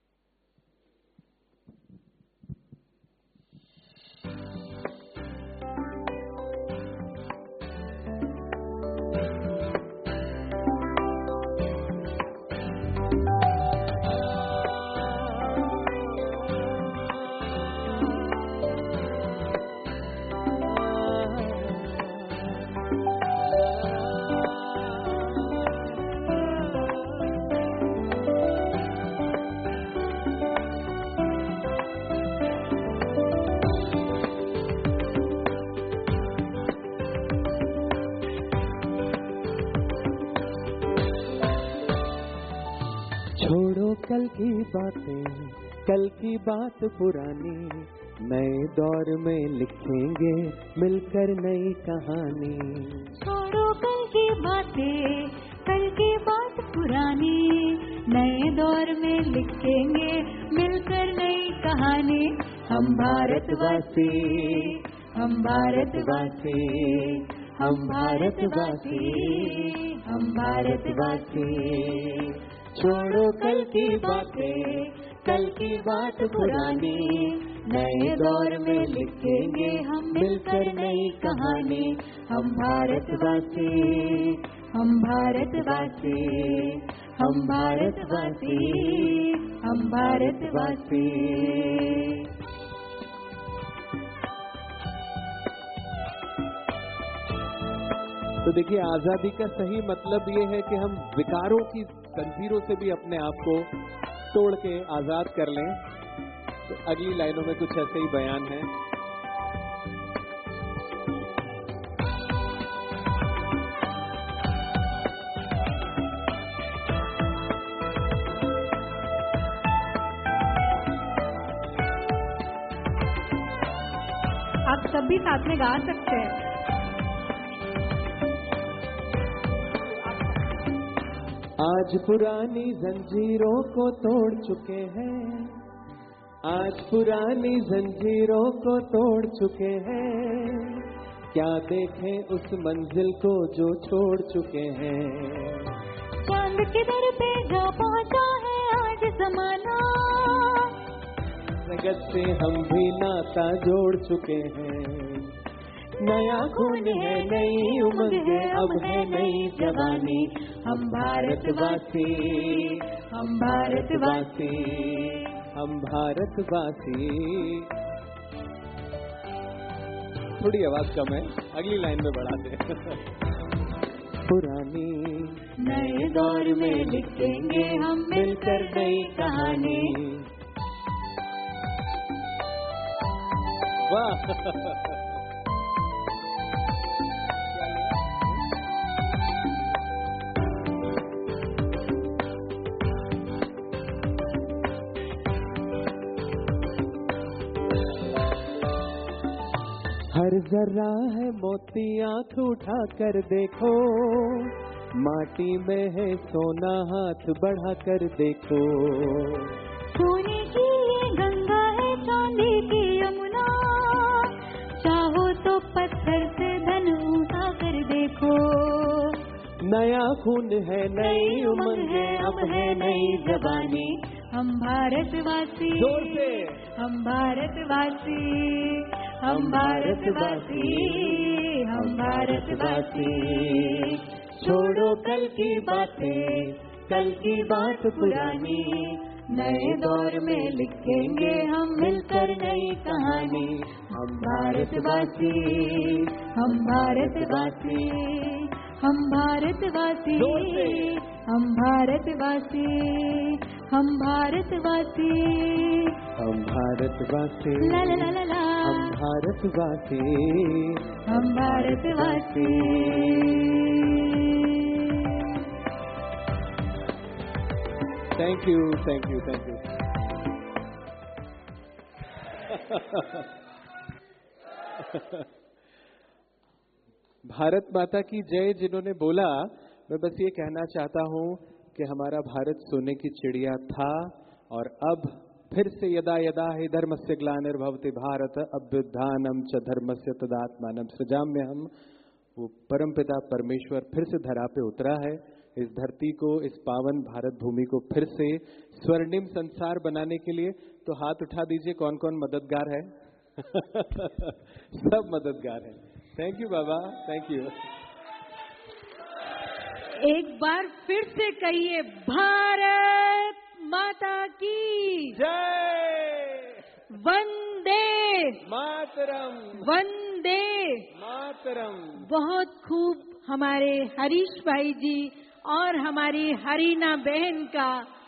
कल की बातें, कल की बात पुरानी, नए दौर में लिखेंगे मिलकर नई कहानी। छोड़ो कल की बातें, कल की बात पुरानी, नए दौर में लिखेंगे मिलकर नई कहानी। हम भारतवासी, हम भारतवासी, हम भारतवासी, हम भारतवासी। छोड़ो कल की बातें, कल की बात पुरानी, नए दौर में लिखेंगे हम मिलकर नई कहानी। हम भारतवासी, हम भारतवासी, हम भारतवासी, हम भारतवासी। तो देखिए, आजादी का सही मतलब ये है कि हम विकारों की जंजीरों से भी अपने आप को तोड़ के आजाद कर लें। तो अगली लाइनों में कुछ ऐसे ही बयान है। आप सब भी साथ में गा सकते हैं। आज पुरानी जंजीरों को तोड़ चुके हैं, आज पुरानी जंजीरों को तोड़ चुके हैं, क्या देखें उस मंजिल को जो छोड़ चुके हैं। चांद के दर पे जा पहुंचा है आज जमाना, जगत से हम भी नाता जोड़ चुके हैं। नया खून है, नई उमंग है, अब है नई जवानी। हम भारतवासी, हम भारतवासी, हम भारतवासी। थोड़ी आवाज कम है, अगली लाइन में बढ़ाते हैं। पुरानी नए दौर में लिखेंगे हम मिलकर नई कहानी। वाह, हर जरा है मोती, आंख उठा कर देखो, माटी में है सोना, हाथ बढ़ा कर देखो। सोने की ये गंगा है, चांदी की यमुना, चाहो तो पत्थर से धन उठा कर देखो। नया खून है, नई उमंग है, अब है नई जवानी। हम भारतवासी, जोर से हम भारतवासी, हम भारतवासी, हम भारतवासी। छोड़ो कल की बातें, कल की बात पुरानी, नए दौर में लिखेंगे हम मिलकर नई कहानी। हम भारतवासी, हम भारतवासी, हम भारतवासी, हम भारतवासी, हम भारतवासी, हम भारतवासी, ला ला ला ला ला, हम भारतवासी, हम भारतवासी। Thank you, thank you, thank you. Bharat माता की जय जिन्होंने बोला, मैं बस ये कहना चाहता हूं कि हमारा भारत सोने की चिड़िया था और अब फिर से यदा यदा हि धर्मस्य ग्लानिर्भवति भारत अभ्युत्थानम च धर्मस्य तदात्मानं सृजाम्यहम्। वो परमपिता परमेश्वर फिर से धरा पे उतरा है, इस धरती को, इस पावन भारत भूमि को फिर से स्वर्णिम संसार बनाने के लिए। तो हाथ उठा दीजिए, कौन कौन मददगार है? सब मददगार हैं। थैंक यू बाबा, थैंक यू। एक बार फिर से कहिए, भारत माता की जय, वंदे मातरम, वंदे मातरम। बहुत खूब हमारे हरीश भाई जी और हमारी हरीना बहन का।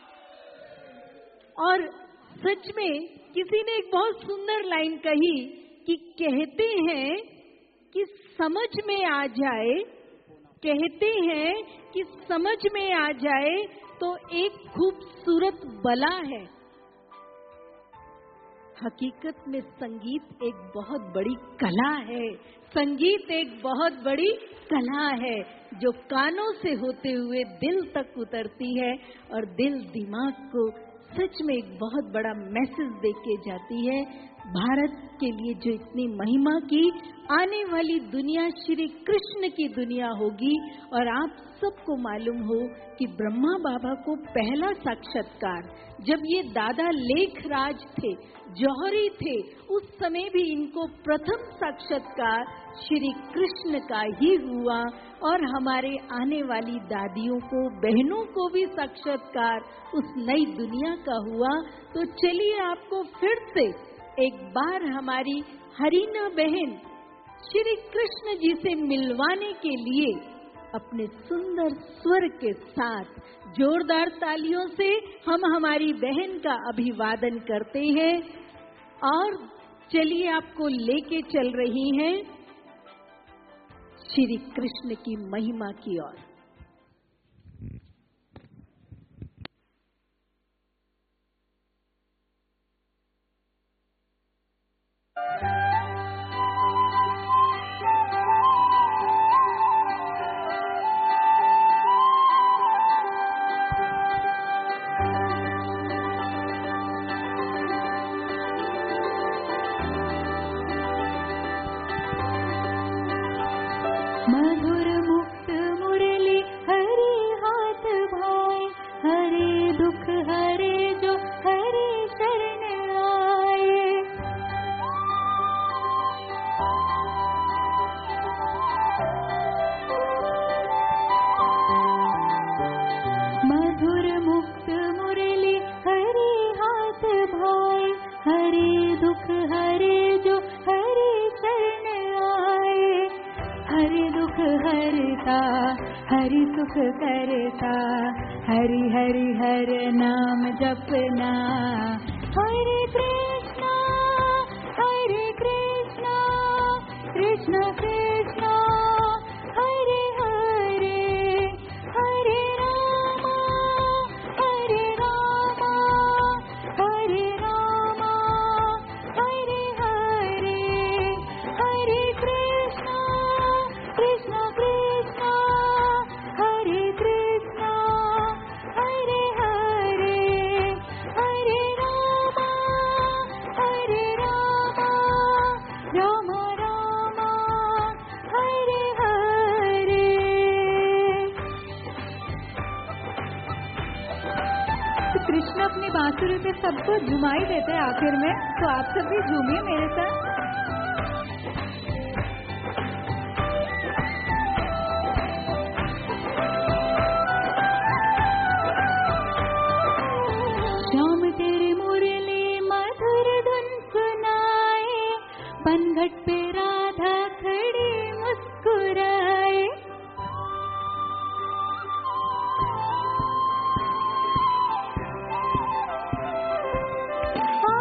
और सच में किसी ने एक बहुत सुंदर लाइन कही कि कहते हैं कि समझ में आ जाए, कहते हैं कि समझ में आ जाए तो एक खूबसूरत बला है। हकीकत में संगीत एक बहुत बड़ी कला है। संगीत एक बहुत बड़ी कला है जो कानों से होते हुए दिल तक उतरती है और दिल दिमाग को सच में एक बहुत बड़ा मैसेज दे के जाती है। भारत के लिए जो इतनी महिमा की, आने वाली दुनिया श्री कृष्ण की दुनिया होगी। और आप सबको मालूम हो कि ब्रह्मा बाबा को पहला साक्षात्कार जब ये दादा लेखराज थे, जौहरी थे, उस समय भी इनको प्रथम साक्षात्कार श्री कृष्ण का ही हुआ। और हमारे आने वाली दादियों को, बहनों को भी साक्षात्कार उस नई दुनिया का हुआ। तो चलिए आपको फिर से एक बार हमारी हरीना बहन श्री कृष्ण जी से मिलवाने के लिए अपने सुंदर स्वर के साथ जोरदार तालियों से हम हमारी बहन का अभिवादन करते हैं। और चलिए आपको लेके चल रही हैं श्री कृष्ण की महिमा की ओर। मधुर मुक्त मुरली हरे हाथ भाए, हरे दुख हरे जो हरे शरण आए। मधुर मुक्त मुरली हरे हाथ भाए, हरे दुख हरे जो हरे शरण आए। हरि दुख हरता हरि सुख करता, हरि हरि हर नाम जपना। हरे कृष्णा हरे कृष्णा कृष्ण कृष्णा हरे हरे, हरे रामा हरे रामा हरे रामा हरे हरे, हरे कृष्णा कृष्ण कृष्ण हरे कृष्ण हरे हरे, हरे रामा हरे रामा राम राम हरे हरे। तो कृष्ण अपनी बांसुरी पे सबको झुमाई देते हैं आखिर में, तो आप सब भी झूमिए मेरे साथ। श्याम तेरे मुरली मधुर धुन सुनाए, पनघट पे राधा खड़ी मुस्कुराए। आ,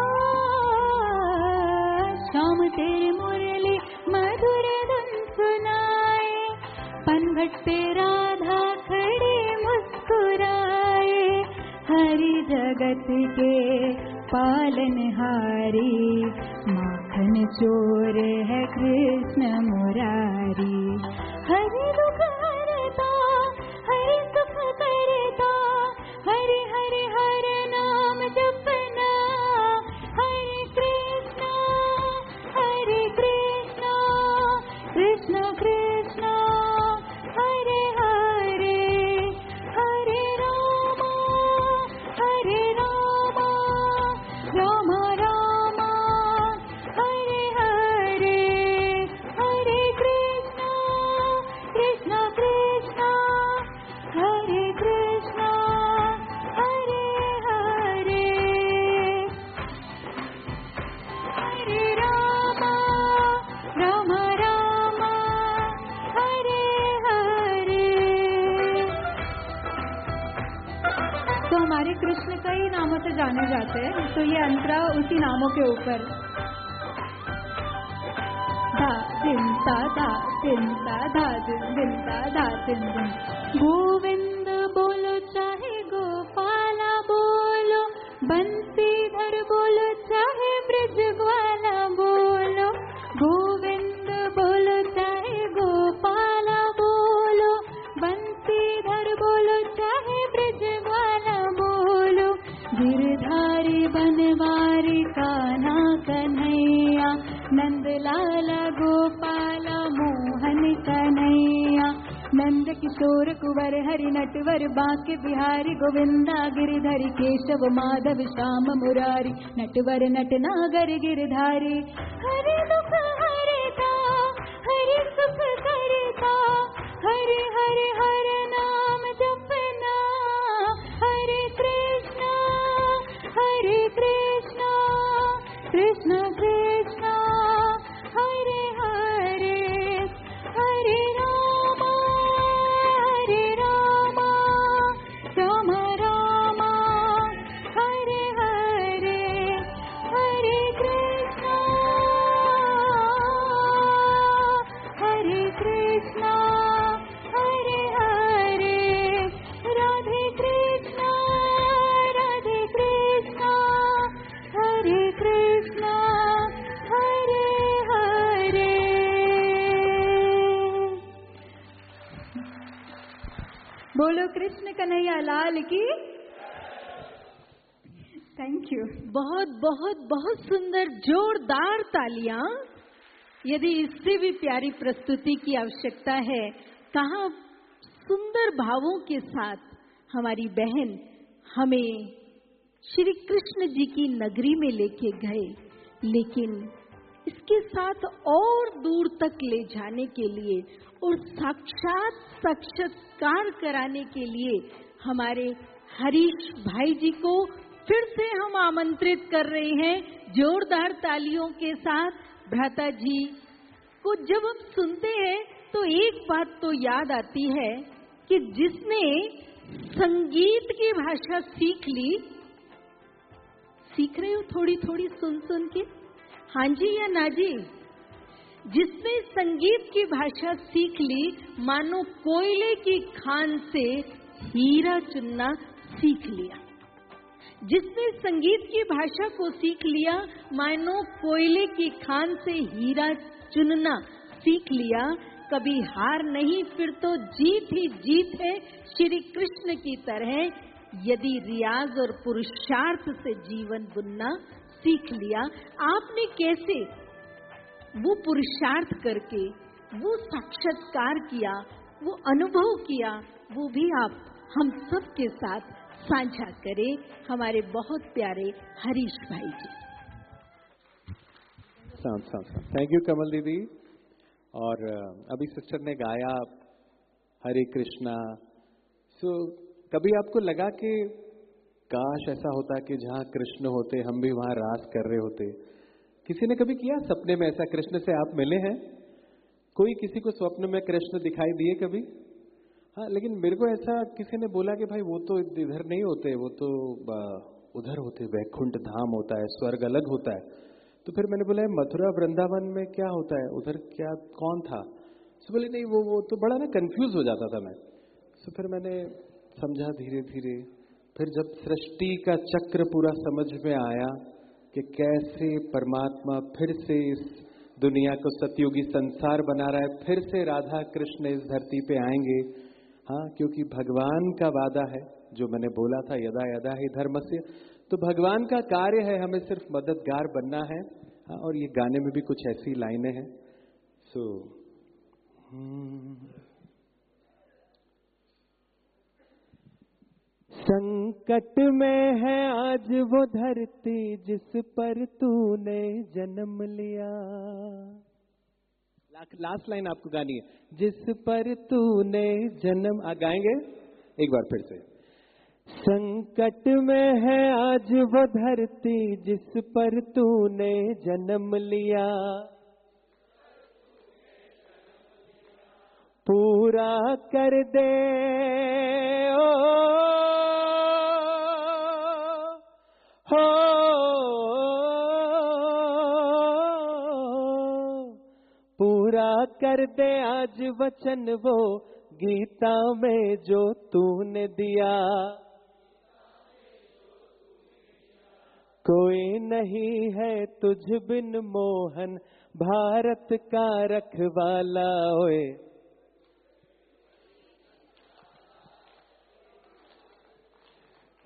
श्याम तेरे मुरली मधुर धुन सुनाए, पनघट पे राधा खड़ी मुस्कुराए। हरि जगत के पालनहारी, माखन चोर है कृष्ण मुरारी। हरि दुख हरता हरि सुख करता, हरि हरि हर नाम जपना। हरे कृष्णा हरे कृष्णा कृष्ण कृष्ण हरे हरे, हरे रामा हरे रामा राम राम हरे हरे, हरे कृष्णा कृष्ण कृष्ण हरे कृष्ण हरे हरे, हरे रामा राम राम हरे हरे। तो हमारे कृष्ण कई नामों से जाने जाते हैं, तो ये अंतरा उसी नामों के ऊपर। धा दिन ता धा दिन ता धा दिन दिन ता धा दिन दिन। गोविंद बोलो चाहे गोपाला बोलो, बंसीधर बोलो चाहे ब्रज बनवारी कान्हा कन्हैया, नंद लाला गोपाल मोहन कन्हैया, नंद किशोर कुंवर हरि नटवर बांके बिहारी, गोविंदा गिरिधरि केशव माधव श्याम मुरारी, नटवर नटनागर गिरधारी। हरि दुख हरता हरि सुख करता, हरे हरे हर नाम जपना, हरे कृष्णा हरे कृष्णा कृष्ण कृष्णा हरे हरे, हरे रामा हरे रामा राम रामा हरे हरे, हरे कृष्णा हरे कृष्णा हरे हरे, राधे कृष्णा राधे कृष्णा हरे कृष्णा हरे हरे। बोलो कृष्ण कन्हैया लाल की। Thank you. बहुत बहुत बहुत सुंदर, जोरदार तालियां। यदि इससे भी प्यारी प्रस्तुति की आवश्यकता है, कहाँ सुंदर भावों के साथ हमारी बहन हमें श्री कृष्ण जी की नगरी में लेके गए, लेकिन इसके साथ और दूर तक ले जाने के लिए और साक्षात साक्षात्कार कराने के लिए हमारे हरीश भाई जी को फिर से हम आमंत्रित कर रहे हैं जोरदार तालियों के साथ। भ्राता जी को जब हम सुनते हैं तो एक बात तो याद आती है कि जिसने संगीत की भाषा सीख ली, सीख रहे हो थोड़ी थोड़ी सुन सुन के, हाँ जी या ना जी? जिसने संगीत की भाषा सीख ली, मानो कोयले की खान से हीरा चुनना सीख लिया। जिसने संगीत की भाषा को सीख लिया, मानो कोयले की खान से हीरा चुनना सीख लिया, कभी हार नहीं, फिर तो जीत ही जीत है श्री कृष्ण की तरह। यदि रियाज और पुरुषार्थ से जीवन बुनना सीख लिया, आपने कैसे वो पुरुषार्थ करके वो साक्षात्कार किया, वो अनुभव किया, वो भी आप हम सब के साथ साझा करें, हमारे बहुत प्यारे हरीश भाई जी। थैंक यू कमल दीदी। और अभी सिस्टर ने गाया हरे कृष्णा। सो कभी आपको लगा कि काश ऐसा होता कि जहाँ कृष्ण होते हम भी वहाँ रास कर रहे होते? किसी ने कभी किया सपने में ऐसा? कृष्ण से आप मिले हैं? कोई किसी को स्वप्न में कृष्ण दिखाई दिए कभी? हाँ, लेकिन मेरे को ऐसा किसी ने बोला कि भाई वो तो इधर नहीं होते, वो तो उधर होते, वैकुंठ धाम होता है, स्वर्ग अलग होता है। तो फिर मैंने बोला मथुरा वृंदावन में क्या होता है, उधर क्या कौन था? तो बोले नहीं वो वो तो बड़ा ना कंफ्यूज हो जाता था मैं। तो फिर मैंने समझा धीरे धीरे, फिर जब सृष्टि का चक्र पूरा समझ में आया कि कैसे परमात्मा फिर से इस दुनिया को सतयुगी संसार बना रहा है, फिर से राधा कृष्ण इस धरती पे आएंगे। हाँ, क्योंकि भगवान का वादा है, जो मैंने बोला था यदा यदा ही धर्मस्य, तो भगवान का कार्य है हमें सिर्फ मददगार बनना है। हाँ, और ये गाने में भी कुछ ऐसी लाइनें हैं। सो संकट में है आज वो धरती जिस पर तूने जन्म लिया। लास्ट लाइन आपको गानी है, जिस पर तूने जन्म। आ गाएंगे एक बार फिर से। संकट में है आज वो धरती जिस पर तूने जन्म लिया, पूरा कर दे ओ हो पूरा कर दे आज वचन वो गीता में जो तूने दिया। कोई नहीं है तुझ बिन मोहन भारत का रखवाला होए।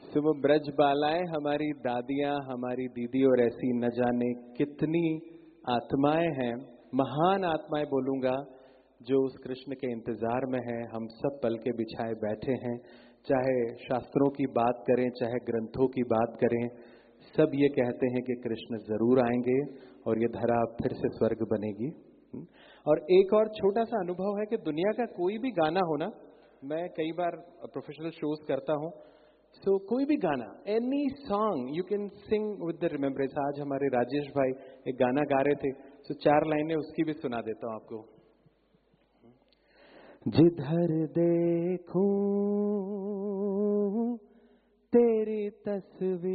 तो वो ब्रज बालाएं हमारी दादियां, हमारी दीदी और ऐसी न जाने कितनी आत्माएं हैं, महान आत्माएं बोलूंगा, जो उस कृष्ण के इंतजार में हैं। हम सब पल के बिछाए बैठे हैं, चाहे शास्त्रों की बात करें, चाहे ग्रंथों की बात करें, सब ये कहते हैं कि कृष्ण जरूर आएंगे और ये धरा फिर से स्वर्ग बनेगी। और एक और छोटा सा अनुभव है कि दुनिया का कोई भी गाना हो ना, मैं कई बार प्रोफेशनल शोज करता हूं, सो so, कोई भी गाना, any song you can sing with the remembrance. आज हमारे राजेश भाई एक गाना गा रहे थे, सो so, चार लाइनें उसकी भी सुना देता हूं आपको। जिधर देखूं तेरी तस्वीर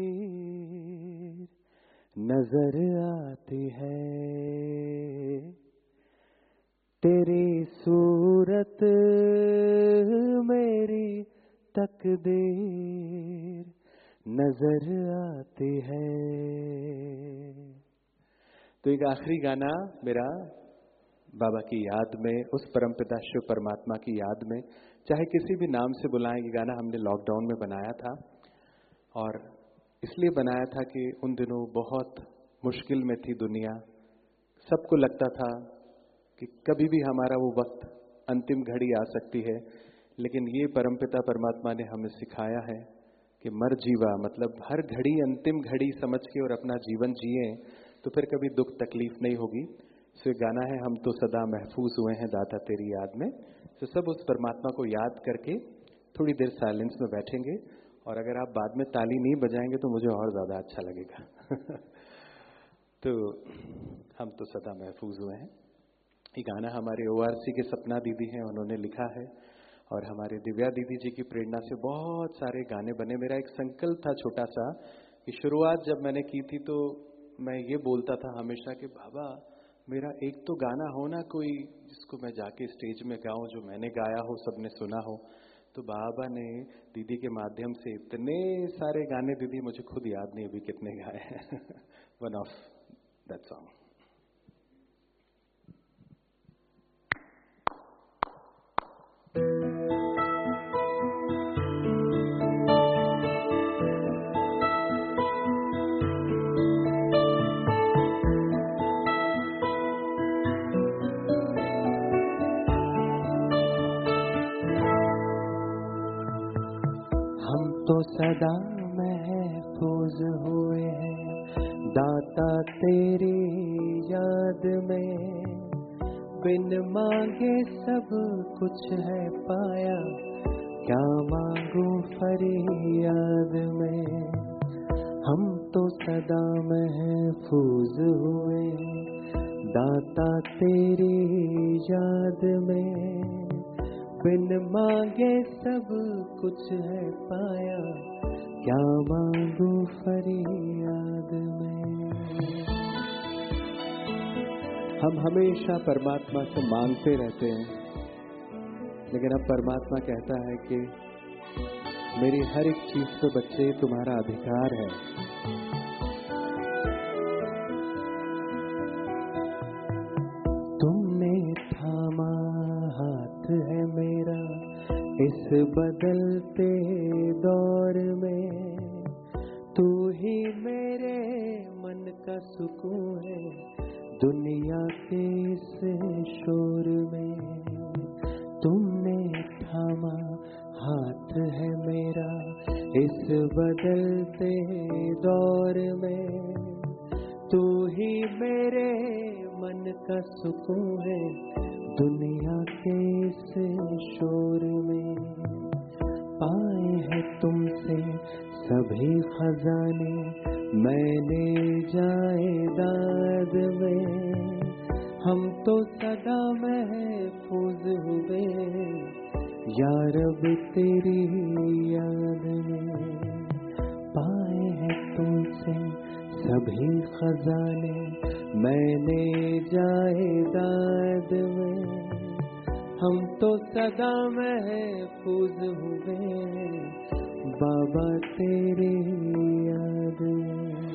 नजर आती है, तेरी सूरत मेरी तकदीर नजर आती है। तो एक आखिरी गाना मेरा बाबा की याद में, उस परमपिता शिव परमात्मा की याद में, चाहे किसी भी नाम से बुलाएं। ये गाना हमने लॉकडाउन में बनाया था और इसलिए बनाया था कि उन दिनों बहुत मुश्किल में थी दुनिया। सबको लगता था कि कभी भी हमारा वो वक्त, अंतिम घड़ी आ सकती है, लेकिन ये परमपिता परमात्मा ने हमें सिखाया है कि मर जीवा, मतलब हर घड़ी अंतिम घड़ी समझ के और अपना जीवन जिए, तो फिर कभी दुख तकलीफ नहीं होगी। सो ये गाना है, हम तो सदा महफूज हुए हैं दाता तेरी याद में। तो सब उस परमात्मा को याद करके थोड़ी देर साइलेंस में बैठेंगे, और अगर आप बाद में ताली नहीं बजाएंगे तो मुझे और ज्यादा अच्छा लगेगा। तो हम तो सदा महफूज हुए हैं, ये गाना हमारे ओआरसी के सपना दीदी हैं, उन्होंने लिखा है, और हमारे दिव्या दीदी जी की प्रेरणा से बहुत सारे गाने बने। मेरा एक संकल्प था छोटा सा कि शुरुआत जब मैंने की थी तो मैं ये बोलता था हमेशा कि बाबा मेरा एक तो गाना हो ना कोई, जिसको मैं जाके स्टेज में गाऊं, जो मैंने गाया हो, सबने सुना हो। तो बाबा ने दीदी के माध्यम से इतने सारे गाने, दीदी मुझे खुद याद नहीं अभी कितने गाए हैं। One of that song. तो सदा महफूज हुए हैं दाता तेरी याद में, बिन मांगे सब कुछ है पाया, क्या मांगू फरियाद में। हम तो सदा महफूज हुए दाता तेरी याद में, बिन मांगे सब कुछ है पाया, क्या मांगू फरियाद में। हम हमेशा परमात्मा से मांगते रहते हैं, लेकिन अब परमात्मा कहता है कि मेरी हर एक चीज पे बच्चे तुम्हारा अधिकार है। तुमने थामा हाथ है मेरा इस बदलते दौर में, तू ही मेरे मन का सुकून है दुनिया के इस शोर में। तुमने थामा हाथ है मेरा इस बदलते दौर में, तू ही मेरे मन का सुकून है दुनिया के इस शोर में। पाए हैं तुमसे सभी खजाने मैंने जायदाद में, हम तो सदा महफूज हुए या रब तेरी याद में। पाए हैं तुमसे सभी खजाने मैंने जायदाद में, हम तो सदा महफूज हुए बाबा तेरी याद में।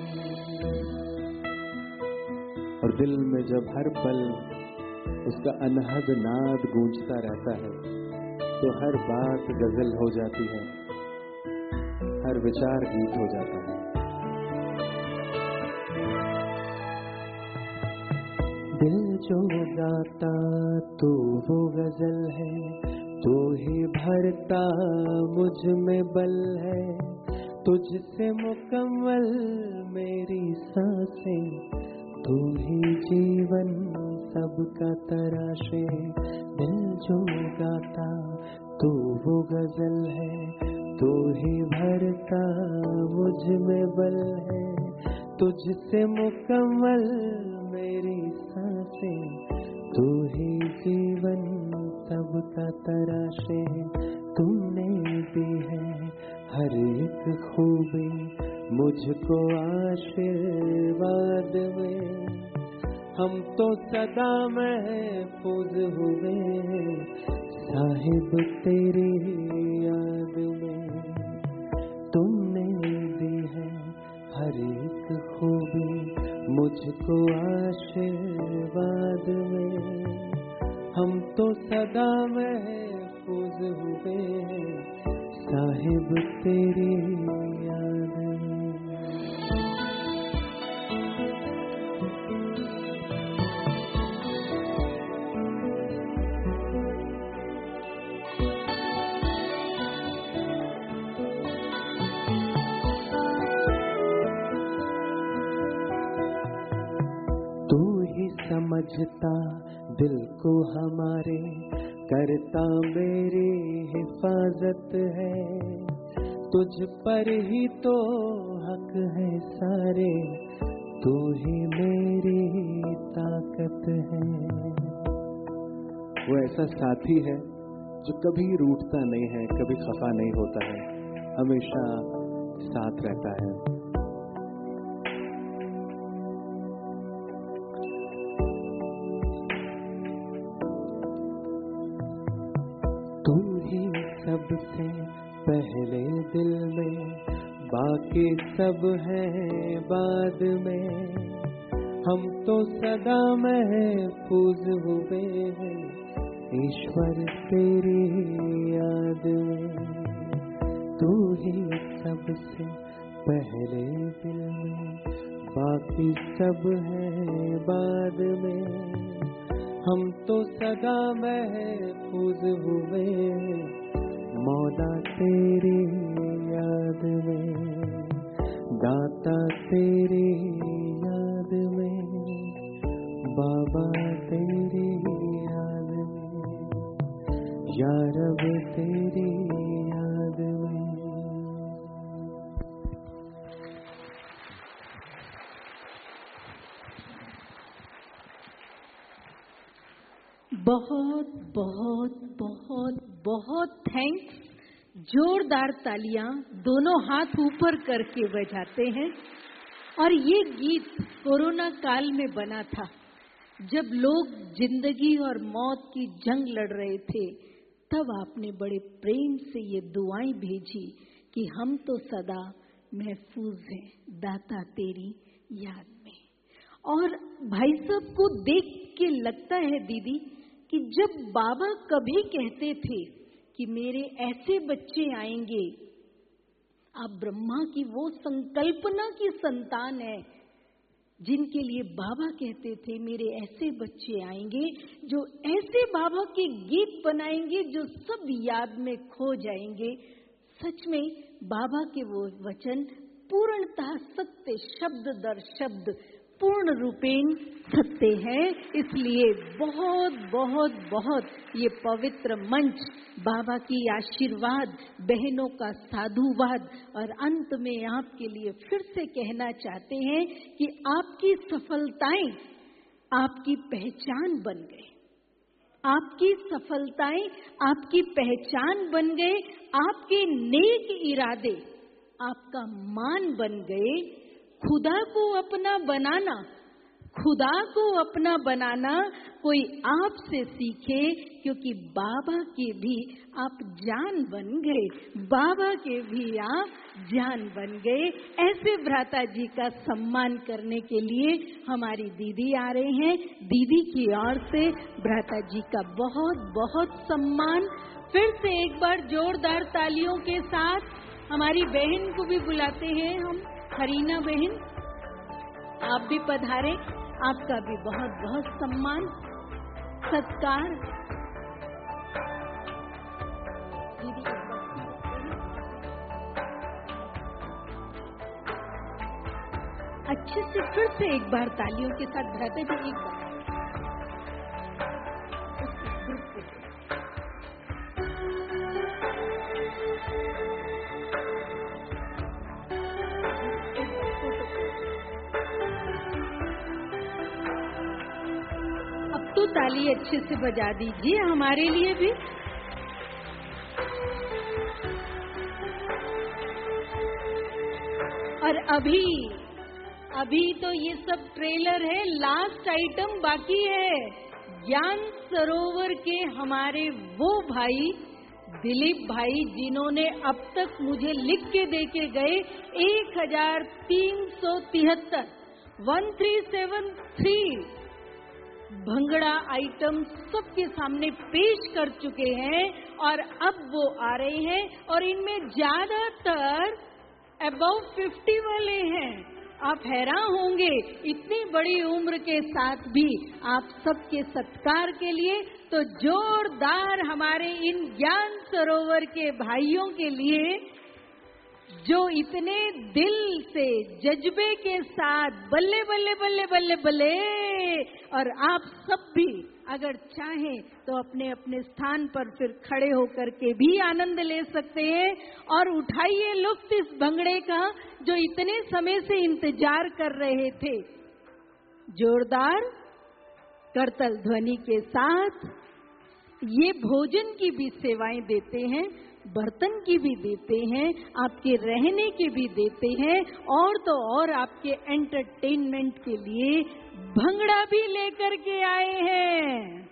और दिल में जब हर पल उसका अनहद नाद गूंजता रहता है, तो हर बात गजल हो जाती है, हर विचार गीत हो जाता है। दिल जो गाता तो वो गजल है, तू ही भरता मुझ में बल है, तुझसे मुकम्मल मेरी सांसें, तू ही जीवन सबका तराशे। दिल जो गाता तो वो गजल है, तू ही भरता मुझ में बल है, तुझसे मुकम्मल मेरी सांसें, तू ही जीवन सबका तराशे। तुमने दी है हर एक खूबी मुझको आशीर्वाद में, हम तो सदा महफूज हुए साहिब तेरी याद में। तुमने दी है हर एक खूबी मुझको आशीर्वाद में, हम तो सदा महफूज हुए साहिब तेरी याद में। समझता दिल को हमारे, करता मेरी हिफाजत है, तुझ पर ही तो हक है सारे, तू ही मेरी ताकत है। वो ऐसा साथी है जो कभी रूठता नहीं है, कभी खफा नहीं होता है, हमेशा साथ रहता है। सबसे पहले दिल में, बाकी सब है बाद में, हम तो सदा महफूज हुए हैं ईश्वर तेरी याद में। तू ही सबसे पहले दिल में, बाकी सब है बाद में, हम तो सदा महफूज हुए मौला तेरी याद में, दाता तेरी याद में, बाबा तेरी याद में, या रब तेरी याद में। बहुत बहुत बहुत बहुत थैंक्स। जोरदार तालियां दोनों हाथ ऊपर करके बजाते हैं। और ये गीत कोरोना काल में बना था, जब लोग जिंदगी और मौत की जंग लड़ रहे थे, तब आपने बड़े प्रेम से ये दुआएं भेजी कि हम तो सदा महफूज हैं दाता तेरी याद में। और भाई साहब को देख के लगता है दीदी कि जब बाबा कभी कहते थे कि मेरे ऐसे बच्चे आएंगे, आप ब्रह्मा की वो संकल्पना की संतान है जिनके लिए बाबा कहते थे मेरे ऐसे बच्चे आएंगे जो ऐसे बाबा के गीत बनाएंगे जो सब याद में खो जाएंगे। सच में बाबा के वो वचन पूर्णतः सत्य, शब्द दर शब्द पूर्ण रूपेण सत्य है। इसलिए बहुत बहुत बहुत ये पवित्र मंच, बाबा की आशीर्वाद, बहनों का साधुवाद, और अंत में आपके लिए फिर से कहना चाहते हैं कि आपकी सफलताएं आपकी पहचान बन गए, आपकी सफलताएं आपकी पहचान बन गए, आपके नेक इरादे आपका मान बन गए। खुदा को अपना बनाना, खुदा को अपना बनाना कोई आपसे सीखे, क्योंकि बाबा के भी आप जान बन गए, बाबा के भी आप जान बन गए। ऐसे भ्राता जी का सम्मान करने के लिए हमारी दीदी आ रहे हैं। दीदी की ओर से भ्राता जी का बहुत बहुत सम्मान। फिर से एक बार जोरदार तालियों के साथ हमारी बहन को भी बुलाते हैं हम, हरीना बहन, आप भी पधारे। आपका भी बहुत बहुत सम्मान सत्कार। दीदी अच्छे से फिर से एक बार तालियों के साथ भ्राता जी एक बार तो ताली अच्छे से बजा दीजिए हमारे लिए भी। और अभी अभी तो ये सब ट्रेलर है, लास्ट आइटम बाकी है। ज्ञान सरोवर के हमारे वो भाई दिलीप भाई जिन्होंने अब तक मुझे लिख के दे के गए एक हजार तीन सौ तिहत्तर one three seven three bhangra item सबके सामने पेश कर चुके हैं और अब वो आ रहे हैं और इनमें ज्यादातर अबव फिफ्टी वाले हैं। आप हैरान होंगे इतनी बड़ी उम्र के साथ भी आप सबके सत्कार के लिए तो जोरदार हमारे इन ज्ञान सरोवर के भाइयों के लिए जो इतने दिल से जज्बे के साथ बल्ले बल्ले बल्ले बल्ले बल्ले। और आप सब भी अगर चाहें तो अपने अपने स्थान पर फिर खड़े होकर के भी आनंद ले सकते हैं और उठाइए लुत्फ इस भंगड़े का जो इतने समय से इंतजार कर रहे थे। जोरदार करतल ध्वनि के साथ ये भोजन की भी सेवाएं देते हैं, बर्तन की भी देते हैं, आपके रहने की भी देते हैं और तो और आपके एंटरटेनमेंट के लिए भंगड़ा भी लेकर के आए हैं।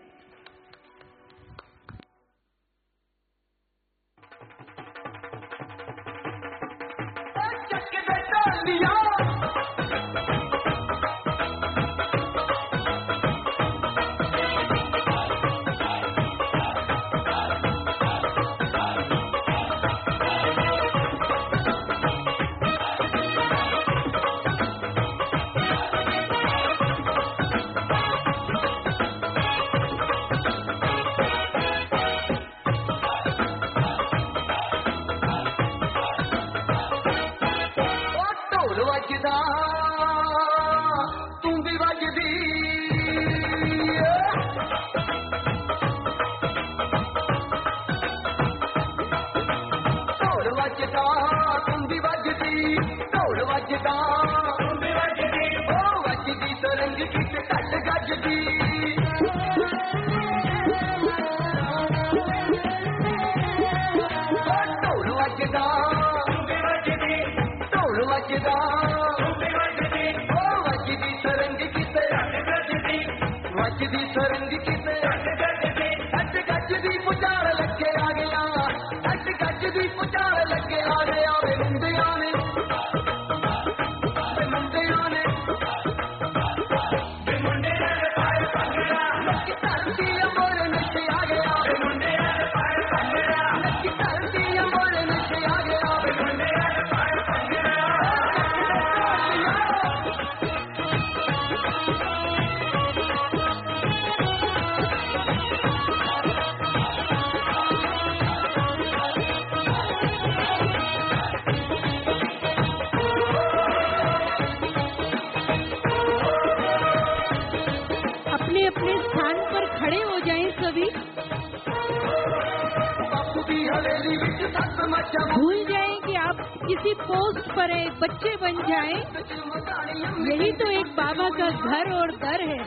भूल जाएं कि आप किसी पोस्ट पर एक बच्चे बन जाएं, यही तो एक बाबा का घर और दर है।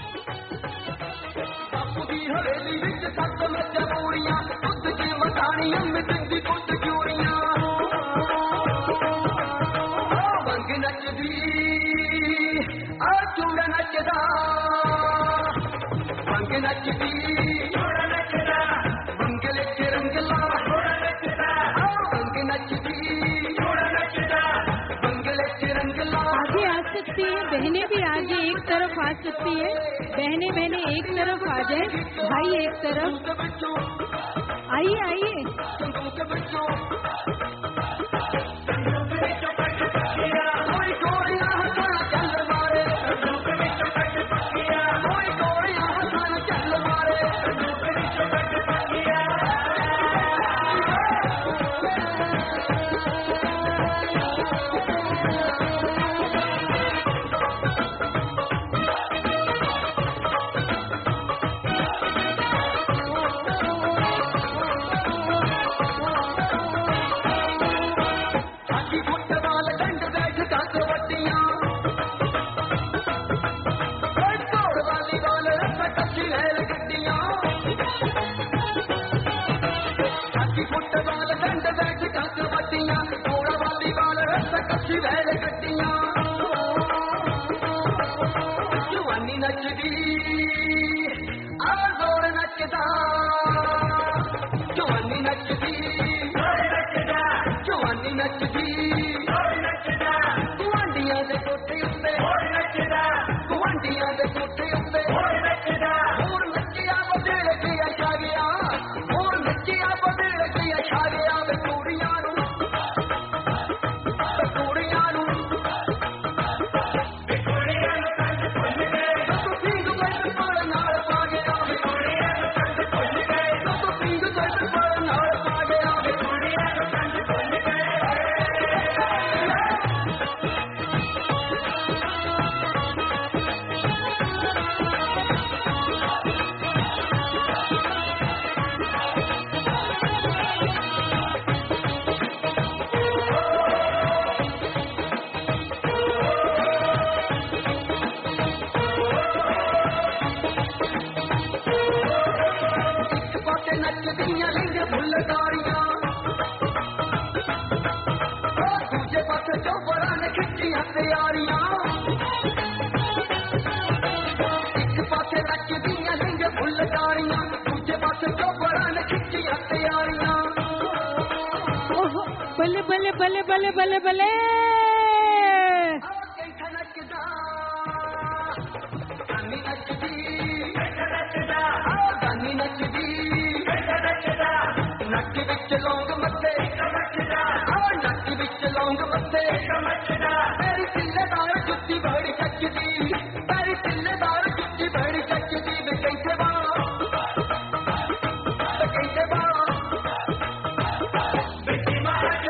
आगे आ सकती है बहनें भी, आगे एक तरफ आ सकती है बहनें बहनें एक तरफ आ जाए, भाई एक तरफ आइए आइए। नची वैल गड्डियां जवानी नचदी आ जोर नचदा जवानी नचदी जवानी नचदी गुआंढियां दे कोठे उत्ते गुआंढियां दे कोठे उत्ते होर नचिया बदल गया छा गया होर नचिया बदल गया छा गया वे कुड़ियां नूं वे कुड़ियां नूं वे कुड़ियां नूं कंध खुल गए तो सिंह गल पर नाल पा गया वे कुड़ियां नूं कंध खुल गए तो सिंह गल पर नाल पा गया वे कुड़ियां नूं कंध खुल गए नचदियां लिंग फुलकारियां दूजे पासे चौबरा ने खिच्ची हथियारियां एक पासे नचदियां लिंग फुलकारियां दूजे पासे चौबरा ने खिच्ची हथियारियां बल्ले बल्ले बल्ले बल्ले बल्ले बल्ले नचदा गानी नचदी गानी नचदी नक विच लौंग मत्थे नक विच लौंग मत्थे मेरी तिल्लेदार जुत्ती बड़ी चचदी मेरी तिल्लेदार जुत्ती बड़ी चचदी वे कैसे बा वे कैसे बा बेटी महाराज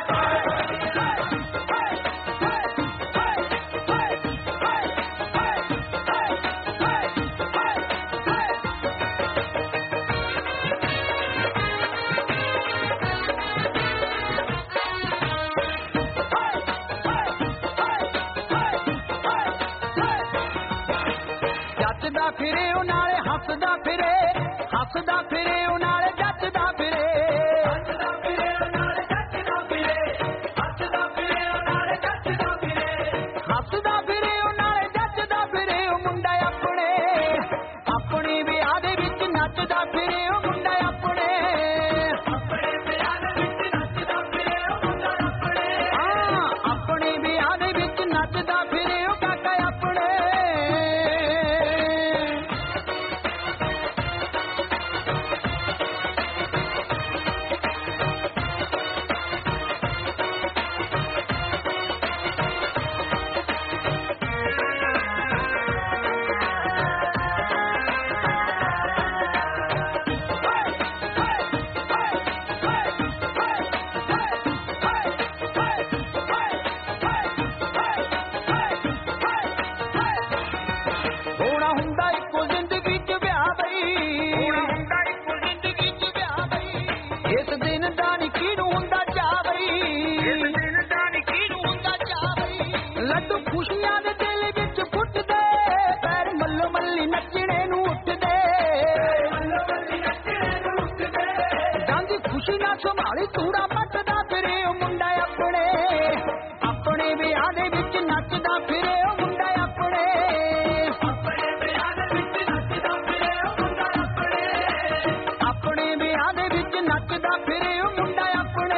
जचदा फिरे उनाले हसदा फिरे हसदा फिरे उनाले जचदा फिरे हसदा फिरे उनाले जचदा फिरे हसदा फिरे उनाले जचदा फिरे हसदा फिरे उनाले जचदा फिरे ओ मुंडा अपने अपनी विआह दे विच नचदा फिरे ओ मुंडा अपने अपने विआह दे विच नचदा फिरे ओ मुंडा अपने हां अपनी विआह दे विच नचदा फिरे ओ काका अपने ਹੋਣਾ ਹੁੰਦਾ ਇੱਕੋ ਜ਼ਿੰਦਗੀ ਚ ਵਿਆਹ ਬਈ ਹੋਣਾ ਹੁੰਦਾ ਇੱਕੋ ਜ਼ਿੰਦਗੀ ਚ ਵਿਆਹ ਬਈ ਇਸ ਦਿਨ ਦਾ ਨੀ ਕਿਹਨੂੰ ਹੁੰਦਾ ਚਾਹ ਬਈ ਇਸ ਦਿਨ ਦਾ ਨੀ ਕਿਹਨੂੰ ਹੁੰਦਾ ਚਾਹ ਬਈ ਲੱਡੂ ਖੁਸ਼ੀਆਂ ਦੇ ਦਿਲ ਵਿੱਚ ਫੁੱਟਦੇ ਪੈਰ ਮੱਲੋ ਮੱਲੀ ਨੱਚਣੇ ਨੂੰ ਉੱਠਦੇ ਮੱਲੋ ਮੱਲੀ ਨੱਚਣੇ ਨੂੰ ਉੱਠਦੇ ਜਾਂਦੀ ਖੁਸ਼ੀ ਨਾਲ ਸੰਭਾਲੀ ਤੂੜਾ ਪੱਟਦਾ ਫਿਰੇ ਉਹ ਮੁੰਡਾ ਆਪਣੇ ਆਪਣੇ ਵਿਆਹ ਦੇ ਵਿੱਚ ਨੱਚਦਾ ਫਿਰੇ ਉਹ ਮੁੰਡਾ ਆਪਣੇ ਆਪਣੇ ਵਿਆਹ ਦੇ ਵਿੱਚ ਨੱਚਦਾ ਫਿਰੇ ਉਹ ਮੁੰਡਾ ਆਪਣੇ ਆਪਣੇ ਵਿਆਹ ਦੇ ਵਿੱਚ ਨੱਚਦਾ ਫਿਰੇ ਉਹ ਮੁੰਡਾ ਆਪਣੇ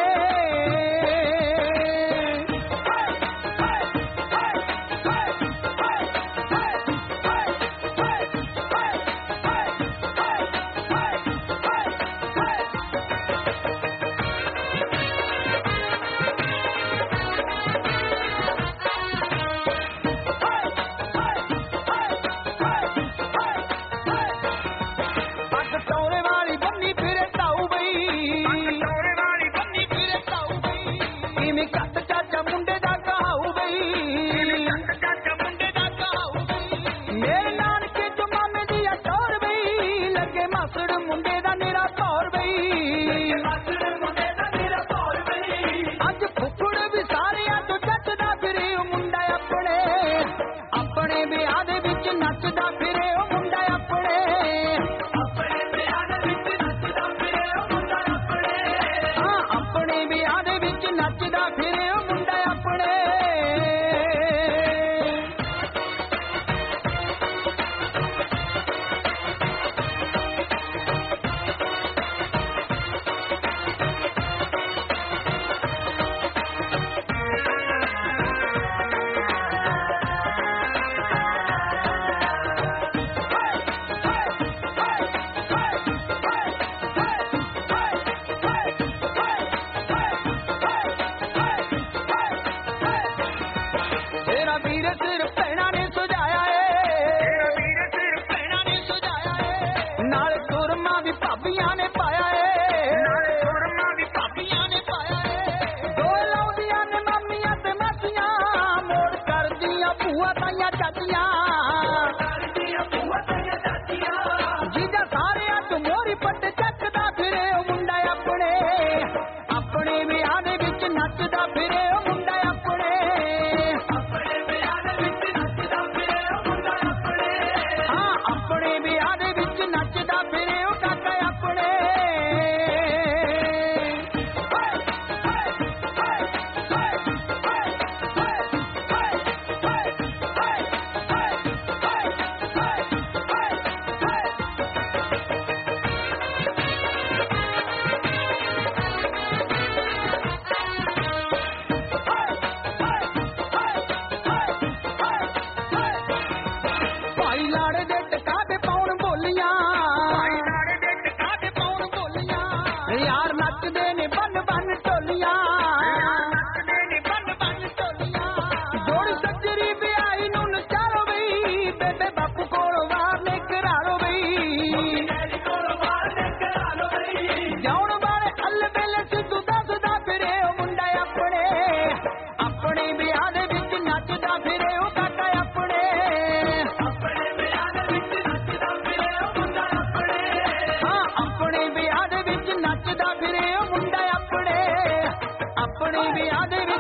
ਵੀਰ ਸਿਰ ਭੈਣਾਂ ਨੇ ਸਜਾਇਆ ਏ, ਤੇਰਾ ਵੀਰ ਸਿਰ ਭੈਣਾਂ ਨੇ ਸਜਾਇਆ ਏ, ਨਾਲ ਸੁਰਮਾ ਵੀ ਭਾਬੀਆਂ ਨੇ ਪਾਇਆ ਏ, ਨਾਲ ਸੁਰਮਾ ਵੀ ਭਾਬੀਆਂ ਨੇ ਪਾਇਆ ਏ, ਦੋ ਲਾਉਂਦੀਆਂ ਨੇ ਮਾਮੀਆਂ ਤੇ ਮਾਸੀਆਂ, ਮੋੜ ਕਰਦੀਆਂ ਭੂਆ ਤਾਈਆਂ ਚਾਚੀਆਂ, ਕਰਦੀਆਂ ਭੂਆ ਤਾਈਆਂ ਚਾਚੀਆਂ, ਜੀਜਾ ਸਾਰਿਆਂ ਤੋਂ ਮੋਰੀ ਪੱਟ ਚੱਕਦਾ ਫਿਰੇ ਉਹ ਮੁੰਡਾ ਆਪਣੇ, ਆਪਣੇ ਵਿਆਹ ਦੇ ਵਿੱਚ ਨੱਚਦਾ ਫਿਰੇ ਉਹ ਮੁੰਡਾ ਆਪਣੇ, ਆਪਣੇ ਵਿਆਹ ਦੇ ਵਿੱਚ ਨੱਚਦਾ ਫਿਰੇ ਉਹ ਮੁੰਡਾ ਆਪਣੇ, ਹਾਂ ਆਪਣੇ ਵਿਆਹ ਦੇ ਵਿੱਚ ਨੱਚਦਾ ਫਿਰੇ ਉਹ ਕਾਕਾ ਆਪਣੇ। ਭਾਈ ਲਾੜੇ ਦੇ ਟਕਾ ਤੇ ਪਾਉਣ ਬੋਲੀਆਂ, ਭਾਈ ਲਾੜੇ ਦੇ ਟਕਾ ਤੇ ਪਾਉਣ ਬੋਲੀਆਂ, ਯਾਰ ਨੱਚਦੇ ਨੇ ਬੰਨ ਬੰਨ ਢੋਲੀਆਂ, ਯਾਰ ਨੱਚਦੇ ਨੇ ਬੰਨ ਬੰਨ ਢੋਲੀਆਂ, ਜੋੜ ਸੱਜਰੀ ਵਿਆਹੀ ਨੂੰ ਨਚਾਰੋ ਬਈ, ਬੇਬੇ ਬਾਪੂ ਕੋਲੋਂ ਵਾਰ ਨੇ ਕਰਾ ਲੋ ਬਈ, ਡੈਡੀ ਕੋਲੋਂ ਵਾਰ ਨੇ ਕਰਾ ਲੋ ਬਈ, ਜਾਉਣ ਵਾਲੇ ਅੱਲ ਵੇਲੇ ਸਿੱਧੂ ਦੱਸਦਾ ਫਿਰੇ ਉਹ ਮੁੰਡਾ ਆਪਣੇ, ਆਪਣੇ ਵਿਆਹ ਦੇ ਵਿੱਚ ਨੱਚਦਾ ਫਿਰੇ ਉਹ ਕਾਕਾ ਆਪਣੇ, ਆਪਣੇ ਵਿਆਹ ਦੇ ਵਿੱਚ ਨੱਚਦਾ ਫਿਰੇ ਉਹ ਮੁੰਡਾ ਆਪਣੇ, ਹਾਂ ਆਪਣੇ ਵਿਆਹ ਦੇ ਵਿੱਚ ਨੱਚਦਾ ਫਿਰੇ ਉਹ ਮੁੰਡਾ ਆਪਣੇ, ਆਪਣੇ ਵਿਆਹ ਦੇ ਵਿੱਚ